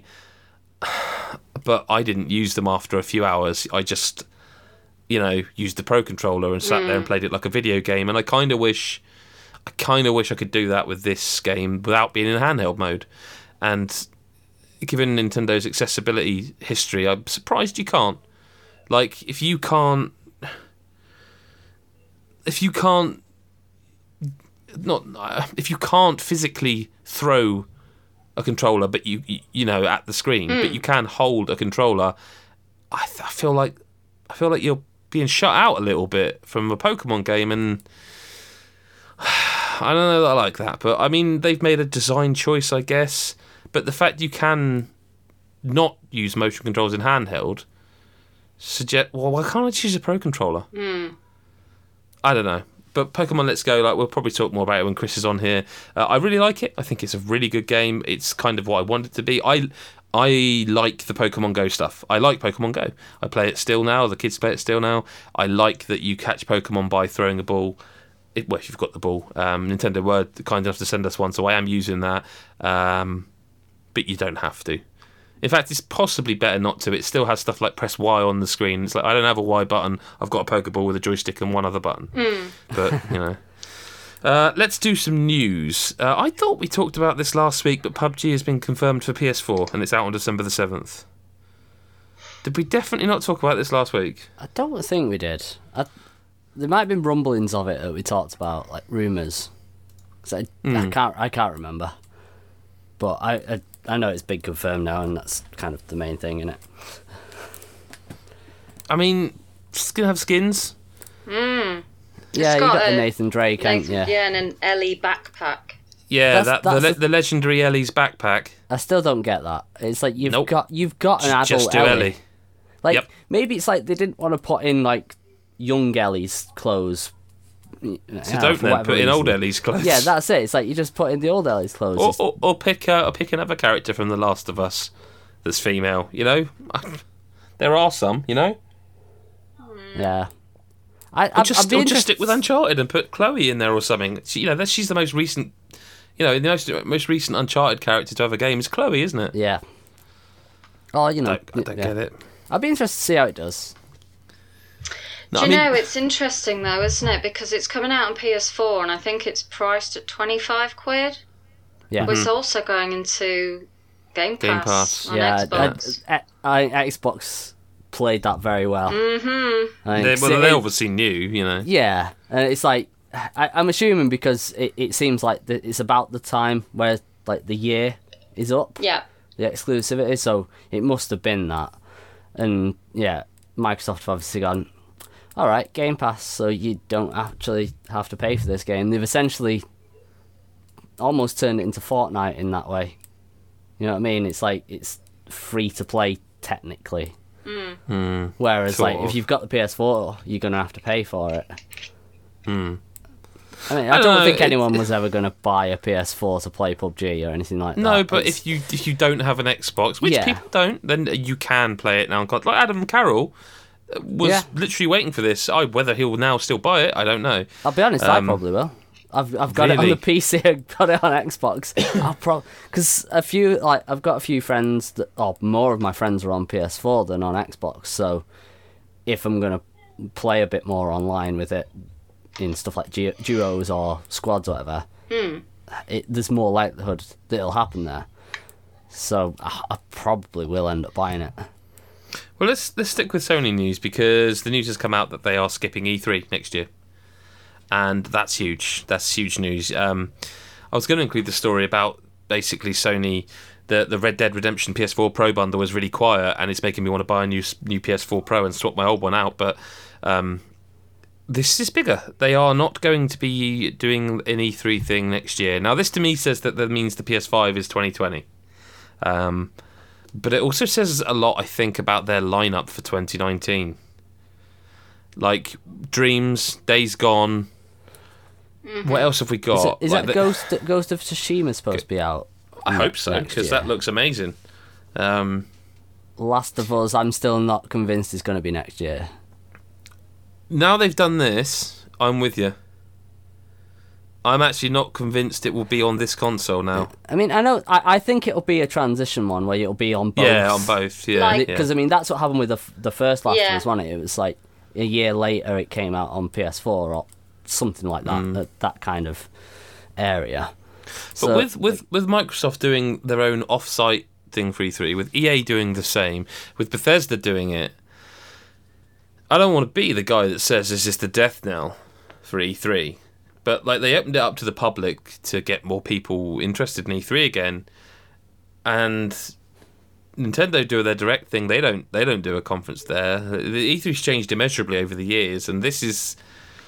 but I didn't use them after a few hours. I just, you know, used the Pro Controller and sat mm. there and played it like a video game. And I kind of wish, I kind of wish I could do that with this game without being in handheld mode. And given Nintendo's accessibility history, I'm surprised you can't. Like, if you can't, if you can't. Not if you can't physically throw a controller, but you you know at the screen, mm. but you can hold a controller. I, th- I feel like I feel like you're being shut out a little bit from a Pokemon game, and I don't know that I like that. But I mean, they've made a design choice, I guess. But the fact you can not use motion controls in handheld suggest. Well, why can't I choose a Pro Controller? Mm. I don't know. But Pokemon Let's Go, like we'll probably talk more about it when Chris is on here. Uh, I really like it. I think it's a really good game. It's kind of what I want it to be. I I like the Pokemon Go stuff. I like Pokemon Go. I play it still now. The kids play it still now. I like that you catch Pokemon by throwing a ball. It, well, if you've got the ball. Um, Nintendo were kind enough to send us one, so I am using that. Um, but you don't have to. In fact, it's possibly better not to. It still has stuff like press Y on the screen. It's like, I don't have a Y button. I've got a Pokeball with a joystick and one other button. Mm. But, you know. Uh, let's do some news. Uh, I thought we talked about this last week, but P U B G has been confirmed for P S four, and it's out on December the seventh. Did we definitely not talk about this last week? I don't think we did. I, there might have been rumblings of it that we talked about, like rumours. I, mm. I can't, I can't remember. But I, I, I know it's been confirmed now, and that's kind of the main thing, isn't it? I mean, it's gonna have skins. Mm. Yeah, you got, got the Nathan Drake, Nathan, yeah. Yeah, and an Ellie backpack. Yeah, that's, that that's the, a, the legendary Ellie's backpack. I still don't get that. It's like you've nope. got you've got an adult Just do Ellie. Ellie. Like yep. maybe it's like they didn't want to put in like young Ellie's clothes. So yeah, don't then put reason. in old Ellie's clothes. Yeah, that's it. It's like you just put in the old Ellie's clothes. Or, or, or pick uh, or pick another character from The Last of Us that's female. You know, there are some. You know. Yeah. I, or just, or just stick with Uncharted and put Chloe in there or something. She, you know, that she's the most recent. You know, the most most recent Uncharted character to have a game is Chloe, isn't it? Yeah. Oh, you know, I don't, I don't yeah. get it. I'd be interested to see how it does. No, Do you I mean, know, it's interesting though, isn't it? Because it's coming out on P S four and I think it's priced at twenty-five quid. Yeah. But it's also going into Game Pass, Game Pass. on yeah, Xbox. I, I, I, Xbox played that very well. Mm-hmm. I they, well, it, they obviously knew, you know. Yeah, and it's like, I, I'm assuming because it, it seems like the, it's about the time where like the year is up. Yeah. The exclusivity, so it must have been that. And yeah, Microsoft have obviously gone, all right, Game Pass, so you don't actually have to pay for this game. They've essentially almost turned it into Fortnite in that way. You know what I mean? It's like it's free to play technically. Mm. Mm, Whereas, like, of. if you've got the P S four, you're gonna have to pay for it. Mm. I mean, I, I don't, don't know, think it, anyone was ever gonna buy a P S four to play P U B G or anything like no, that. No, but it's... if you if you don't have an Xbox, which yeah. people don't, then you can play it now. Like Adam Carroll was yeah. literally waiting for this. I whether he'll now still buy it, I don't know. I'll be honest, um, I probably will. I've I've got really? it on the P C. I've got it on Xbox. I'll pro because a few like I've got a few friends that, or more of my friends are on P S four than on Xbox. So if I'm gonna play a bit more online with it in stuff like du- duos or squads or whatever, mm. it, there's more likelihood that it'll happen there. So I, I probably will end up buying it. Well, let's let's stick with Sony news because the news has come out that they are skipping E three next year. And that's huge. That's huge news. Um, I was going to include the story about basically Sony, the the Red Dead Redemption P S four Pro bundle was really quiet, and it's making me want to buy a new new P S four Pro and swap my old one out. But um, this is bigger. They are not going to be doing an E three thing next year. Now, this to me says that that means the P S five is twenty twenty. Um, but it also says a lot, I think, about their lineup for twenty nineteen. Like Dreams, Days Gone. Mm-hmm. What else have we got? Is, it, is like that the, Ghost Ghost of Tsushima supposed to be out? I hope so, because that looks amazing. Um, Last of Us, I'm still not convinced is going to be next year. Now they've done this, I'm with you. I'm actually not convinced it will be on this console now. I mean, I know. I, I think it'll be a transition one where it'll be on both. Yeah, on both. Yeah, because like, I mean that's what happened with the the first Last yeah. of Us, wasn't it? It was like a year later it came out on P S four or something like that. Mm. That, that kind of area. But so, with with with Microsoft doing their own off-site thing for E three, with E A doing the same, with Bethesda doing it, I don't want to be the guy that says is this the death knell for E three. But like they opened it up to the public to get more people interested in E three again, and Nintendo do their direct thing. They don't. They don't do a conference there. The E three's changed immeasurably over the years, and this is.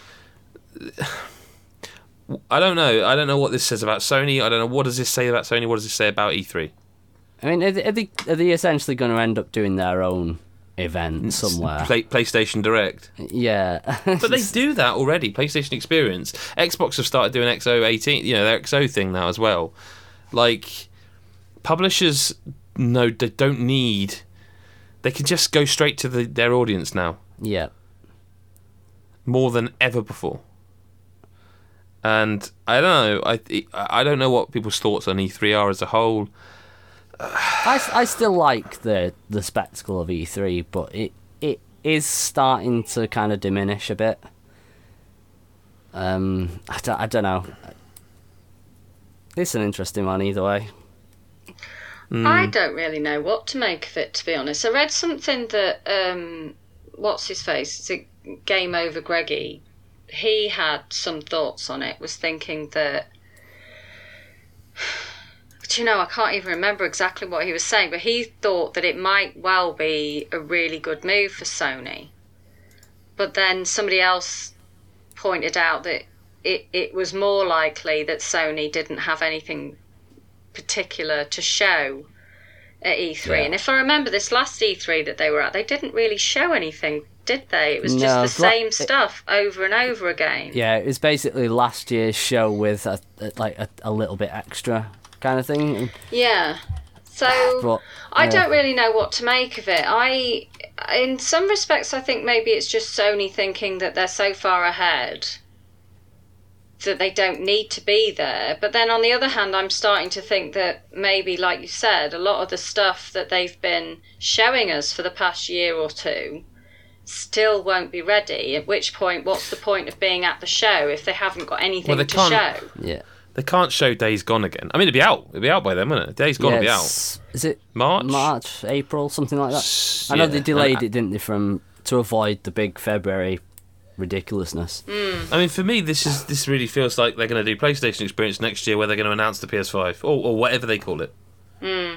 I don't know. I don't know what this says about Sony. I don't know what does this say about Sony. What does this say about E three? I mean, are they, are they essentially going to end up doing their own event somewhere? Play, PlayStation Direct. Yeah. But they do that already. PlayStation Experience. Xbox have started doing X O eighteen, you know, their X O thing now as well. Like, publishers, no, they don't need... They can just go straight to the, their audience now. Yeah. More than ever before. And I don't know. I I don't know what people's thoughts on E three are as a whole. I, I still like the the spectacle of E three, but it it is starting to kind of diminish a bit. Um, I don't, I don't know. It's an interesting one either way. I don't really know what to make of it, to be honest. I read something that, um, what's his face? Is it Game Over Greggy? He had some thoughts on it, was thinking that... But, you know, I can't even remember exactly what he was saying, but he thought that it might well be a really good move for Sony. But then somebody else pointed out that it, it was more likely that Sony didn't have anything particular to show at E three. Yeah. And if I remember this last E three that they were at, they didn't really show anything, did they? It was No, just the la- same stuff over and over again. Yeah, it was basically last year's show with a, a, like a, a little bit extra kind of thing. Yeah. So But, I yeah. don't really know what to make of it. I, in some respects, I think maybe it's just Sony thinking that they're so far ahead that they don't need to be there. But then on the other hand, I'm starting to think that maybe, like you said, a lot of the stuff that they've been showing us for the past year or two still won't be ready, at which point what's the point of being at the show if they haven't got anything Well, they to can't- show? Yeah. They can't show Days Gone again. I mean, it'd be out. It'd be out by then, wouldn't it? Days Gone yeah, would be out. it's- Is it March? March, April, something like that? S- I know yeah. they delayed And- it, didn't they, from to avoid the big February ridiculousness. I mean, for me, this is this really feels like they're going to do PlayStation Experience next year, where they're going to announce the P S five or, or whatever they call it. Mm.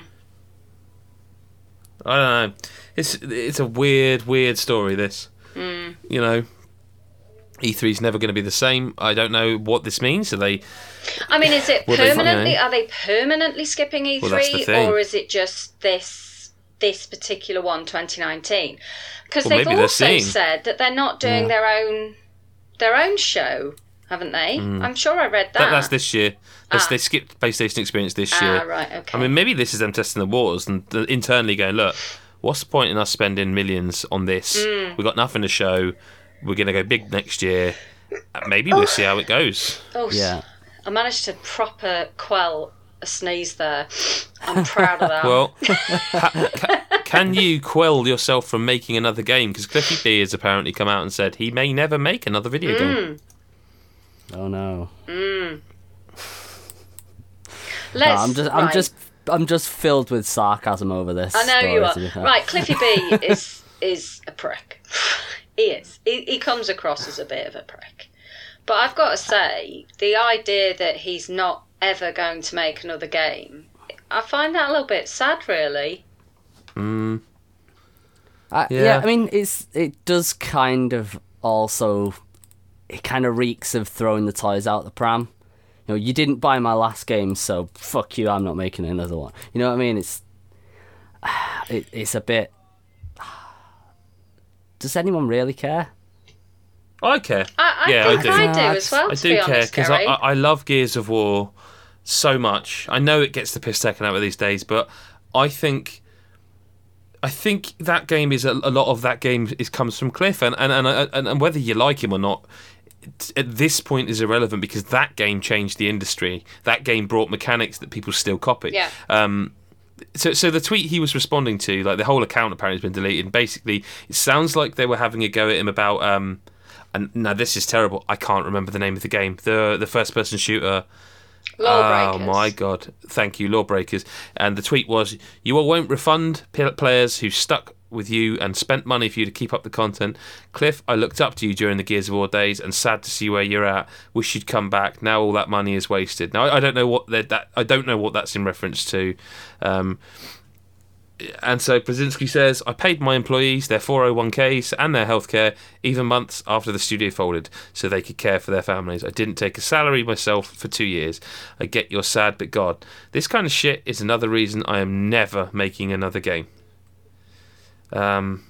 I don't know. It's it's a weird, weird story. This, Mm. you know, E three's never going to be the same. I don't know what this means. Are they? I mean, is it Well, they- permanently? you know. Are they permanently skipping E three, Well, that's the thing. or is it just this this particular one, twenty nineteen? Because Well, they've maybe they're also seeing. said that they're not doing Yeah. their own their own show, haven't they? I'm sure I read that. Mm. That, that's this year. That's, Ah. They skipped PlayStation Experience this Ah, year. right, okay. I mean, maybe this is them testing the waters and the, internally going, look, what's the point in us spending millions on this? Mm. We've got nothing to show. We're going to go big next year. Uh, Maybe we'll see how it goes. oh, s- Yeah. I managed to proper quell a sneeze there. I'm proud of that. Well, ha, ca, can you quell yourself from making another game? Because Cliffy B has apparently come out and said he may never make another video game. Oh no. Let's. No, I'm just, I'm right. just, I'm just filled with sarcasm over this. I know story, you to be are. fair. Right, Cliffy B is is a prick. He is. He, he comes across as a bit of a prick. But I've got to say, the idea that he's not ever going to make another game, I find that a little bit sad, really. Mm. I, yeah. Yeah. I mean, it's it does kind of also, it kind of reeks of throwing the toys out the pram. You know, you didn't buy my last game, so fuck you. I'm not making another one. You know what I mean? It's, it, it's a bit. Does anyone really care? I care. I, I yeah, think I do. I do Yeah, as well, I to do be care honest, because I, Gary. I, I love Gears of War so much. I know it gets the piss taken out of these days, but I think I think that game is a, a lot of that game is comes from Cliff, and and, and and and whether you like him or not, it- at this point is irrelevant because that game changed the industry. That game brought mechanics that people still copy. Yeah. Um, so, so the tweet he was responding to, like the whole account apparently has been deleted. And basically, it sounds like they were having a go at him about. Um, and now this is terrible. I can't remember the name of the game. The the first person shooter. Lawbreakers. Oh my god! Thank you, Lawbreakers. And the tweet was, "You all won't refund p- players who stuck with you and spent money for you to keep up the content. Cliff, I looked up to you during the Gears of War days, and sad to see where you're at. Wish you'd come back. Now all that money is wasted." Now I, I don't know what that, that I don't know what that's in reference to. Um, and so Brzezinski says, "I paid my employees their four oh one k's and their healthcare, even months after the studio folded, so they could care for their families. I didn't take a salary myself for two years. I get you're sad, but God, this kind of shit is another reason I am never making another game." Um,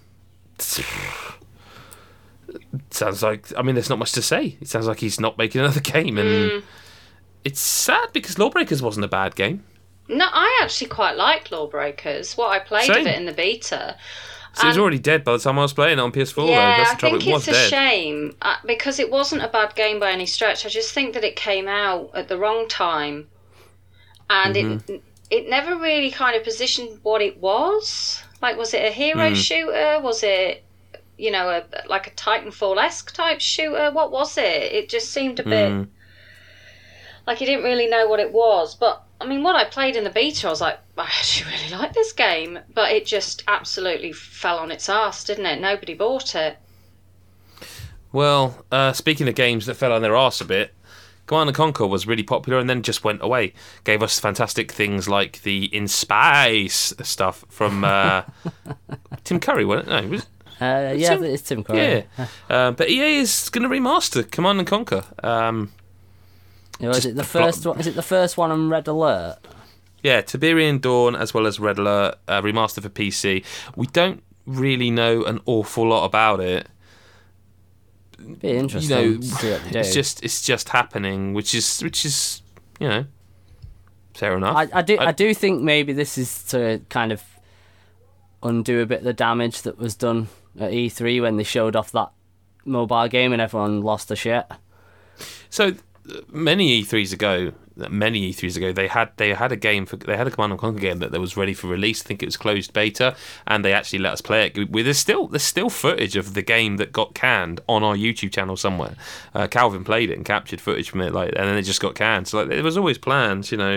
sounds like, I mean, there's not much to say. It sounds like he's not making another game, and Mm. it's sad because Lawbreakers wasn't a bad game. No, I actually quite liked Lawbreakers. What I played Same. of it in the beta. So it was Um, already dead by the time I was playing it on P S four. though. Yeah, That's I the trouble. think It was it's a dead. shame uh, because it wasn't a bad game by any stretch. I just think that it came out at the wrong time, and Mm-hmm. it it never really kind of positioned what it was. Like, was it a hero Mm. shooter? Was it, you know, a like a Titanfall-esque type shooter? What was it? It just seemed a bit. Mm. like he didn't really know what it was. But I mean, what I played in the beta, I was like, I actually really like this game, but it just absolutely fell on its arse, didn't it? Nobody bought it. Well, uh, speaking of games that fell on their arse a bit, Command and Conquer was really popular and then just went away. Gave us fantastic things like the In Space stuff from uh, Tim Curry, wasn't it? No, was, Uh, yeah, Tim, it's Tim Curry. Yeah, uh, but E A is going to remaster Command and Conquer. Um, You know, is it the first one? Is it the first one on Red Alert? Yeah, Tiberian Dawn as well as Red Alert uh, remaster for P C. We don't really know an awful lot about it. Be interesting. You know, to see what they do. it's just it's just happening, which is which is you know fair enough. I, I do I, I do think maybe this is to kind of undo a bit of the damage that was done at E three when they showed off that mobile game and everyone lost their shit. So many E threes ago, many E threes ago, they had they had a game for they had a Command and Conquer game that, that was ready for release. I think it was closed beta, and they actually let us play it. There's still there's still footage of the game that got canned on our YouTube channel somewhere. Uh, Calvin played it and captured footage from it, like, and then it just got canned. So like, there was always plans, you know.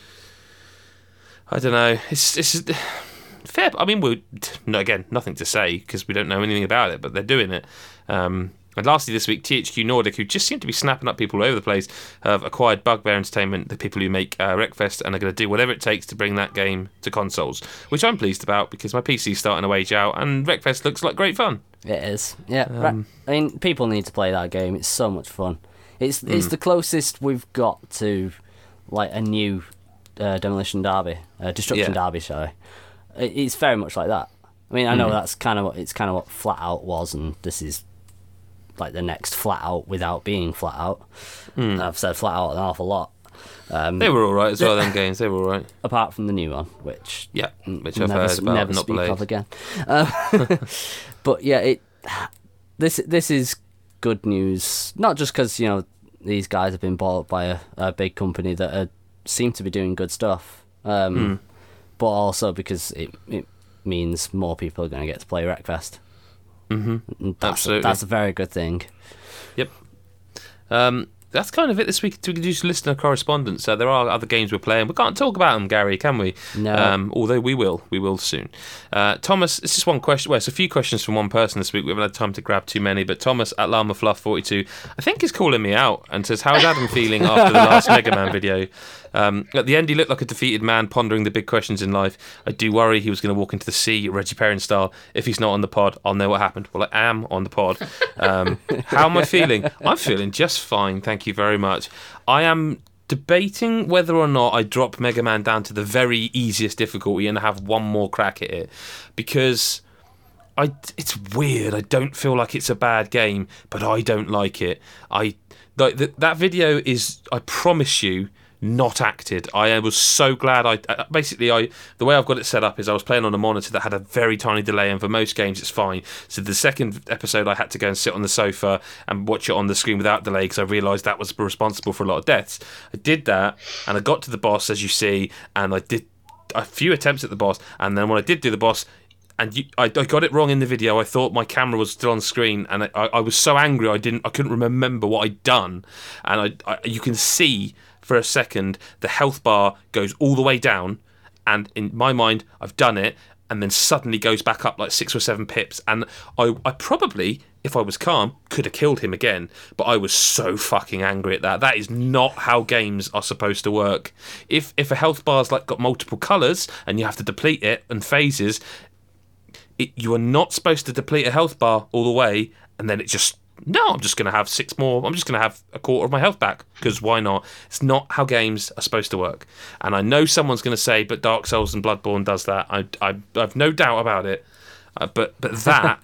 I don't know. It's it's fair. I mean, we no again nothing to say because we don't know anything about it, but they're doing it. Um, And lastly this week, T H Q Nordic, who just seem to be snapping up people all over the place, have acquired Bugbear Entertainment, the people who make uh, Wreckfest, and are going to do whatever it takes to bring that game to consoles, which I'm pleased about because my P C's starting to age out, and Wreckfest looks like great fun. It is, yeah. Um, I mean, people need to play that game. It's so much fun. It's Mm. it's the closest we've got to like a new uh, Demolition Derby, uh, Destruction Yeah. Derby. Sorry, it, it's very much like that. I mean, I know Mm. that's kind of what it's kind of what Flat Out was, and this is like the next Flat Out without being Flat Out. Mm. I've said Flat Out an awful lot. Um, They were all right as well, them games. They were all right. apart from the new one, which Yeah, which never, I've heard about, never not speak played. of again. Uh, but yeah, it this this is good news. Not just because you know these guys have been bought by a, a big company that are, seem to be doing good stuff, um, Mm. but also because it it means more people are going to get to play Wreckfest. Mm-hmm. And that's Absolutely. A, that's a very good thing. Yep. Um, that's kind of it this week. We can do some listener correspondence. Uh, there are other games we're playing. We can't talk about them, Gary, can we? No. Um, although we will. We will soon. Uh, Thomas, it's just one question. Well, it's a few questions from one person this week. We haven't had time to grab too many. But Thomas at Llama Fluff forty-two, I think, is calling me out and says, how's Adam feeling after the last Mega Man video? Um, at the end, he looked like a defeated man pondering the big questions in life. I do worry he was going to walk into the sea, Reggie Perrin style. If he's not on the pod, I'll know what happened. Well, I am on the pod. Um, how am I feeling? I'm feeling just fine, thank you very much. I am debating whether or not I drop Mega Man down to the very easiest difficulty and have one more crack at it. Because I, it's weird. I don't feel like it's a bad game, but I don't like it. I like that that video is, I promise you, not acted. I was so glad I uh, basically I the way I've got it set up is I was playing on a monitor that had a very tiny delay, and for most games it's fine. So the second episode I had to go and sit on the sofa and watch it on the screen without delay because I realised that was responsible for a lot of deaths. I did that and I got to the boss, as you see, and I did a few attempts at the boss, and then when I did do the boss and you, I, I got it wrong in the video. I thought my camera was still on screen, and I, I, I was so angry I didn't I couldn't remember what I'd done, and I, I you can see for a second the health bar goes all the way down, and in my mind I've done it, and then suddenly goes back up like six or seven pips, and I, I probably, if I was calm, could have killed him again, but I was so fucking angry at that. That is not how games are supposed to work. If if a health bar's like got multiple colours and you have to deplete it and phases, it, you are not supposed to deplete a health bar all the way and then it just, no, I'm just going to have six more, I'm just going to have a quarter of my health back, because why not? It's not how games are supposed to work. And I know someone's going to say, but Dark Souls and Bloodborne does that. I, I, I've no doubt about it. Uh, but, but that...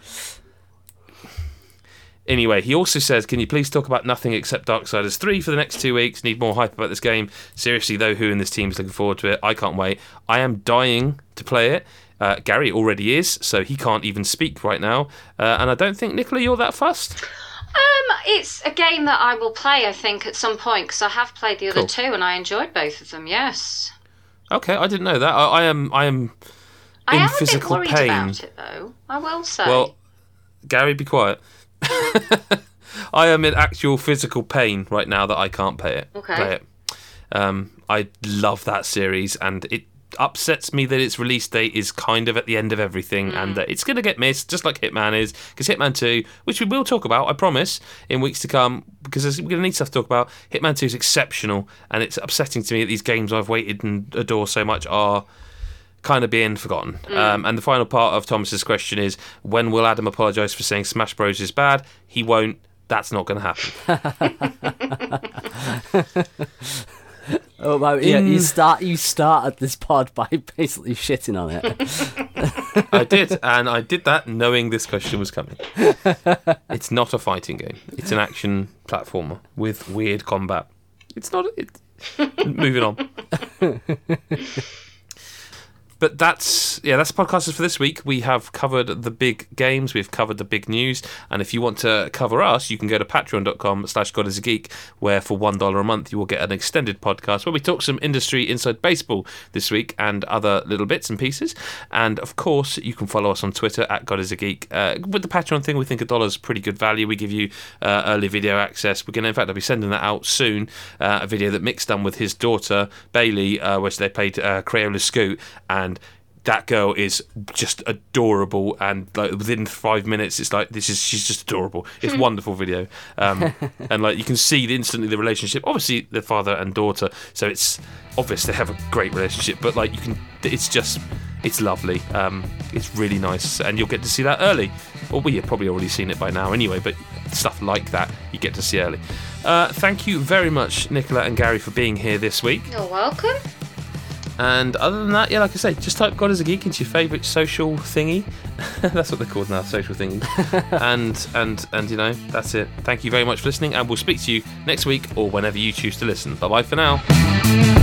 Anyway, he also says, can you please talk about nothing except Darksiders three for the next two weeks? Need more hype about this game. Seriously, though, who in this team is looking forward to it? I can't wait. I am dying to play it. Uh, Gary already is, so he can't even speak right now. Uh, and I don't think, Nicola, you're that fussed. Um, it's a game that I will play, I think, at some point, because I have played the other Cool. two and I enjoyed both of them, yes. Okay, I didn't know that. I, I am I am I in am a bit physical worried pain. about it, though, I will say. Well, Gary, be quiet. I am in actual physical pain right now that I can't play it. Okay. Play it. Um, I love that series, and it upsets me that its release date is kind of at the end of everything, mm. and that it's going to get missed, just like Hitman is, because Hitman two, which we will talk about, I promise, in weeks to come, because we're going to need stuff to talk about. Hitman two is exceptional, and it's upsetting to me that these games I've waited and adore so much are kind of being forgotten. Mm. Um, and the final part of Thomas's question is, when will Adam apologise for saying Smash Bros is bad? He won't. That's not going to happen. Oh, well, yeah, you start. You started this pod by basically shitting on it. I did, and I did that knowing this question was coming. It's not a fighting game. It's an action platformer with weird combat. It's not. It, moving on. But that's, yeah, that's the podcast for this week. We have covered the big games, we've covered the big news, and if you want to cover us, you can go to patreon.com slash God is a Geek, where for one dollar a month you will get an extended podcast where we talk some industry inside baseball this week and other little bits and pieces. And of course, you can follow us on Twitter at God is a Geek. Uh, with the Patreon thing, we think a dollar's pretty good value. We give you uh, early video access. We're going to, in fact, I'll be sending that out soon, uh, a video that Mick's done with his daughter, Bailey, uh, which they played uh, Crayola Scoot, and that girl is just adorable, and like within five minutes it's like, this is she's just adorable. It's a wonderful video, um, and like you can see instantly the relationship, obviously the father and daughter, so it's obvious they have a great relationship, but like you can, it's just, it's lovely. Um, it's really nice, and you'll get to see that early. Well, we have probably already seen it by now anyway, but stuff like that you get to see early. Uh, thank you very much, Nicola and Gary, for being here this week. You're welcome. And other than that, yeah, like I say, just type God is a Geek into your favourite social thingy. That's what they're called now, social thingy. and, and, and, you know, that's it. Thank you very much for listening, and we'll speak to you next week or whenever you choose to listen. Bye-bye for now.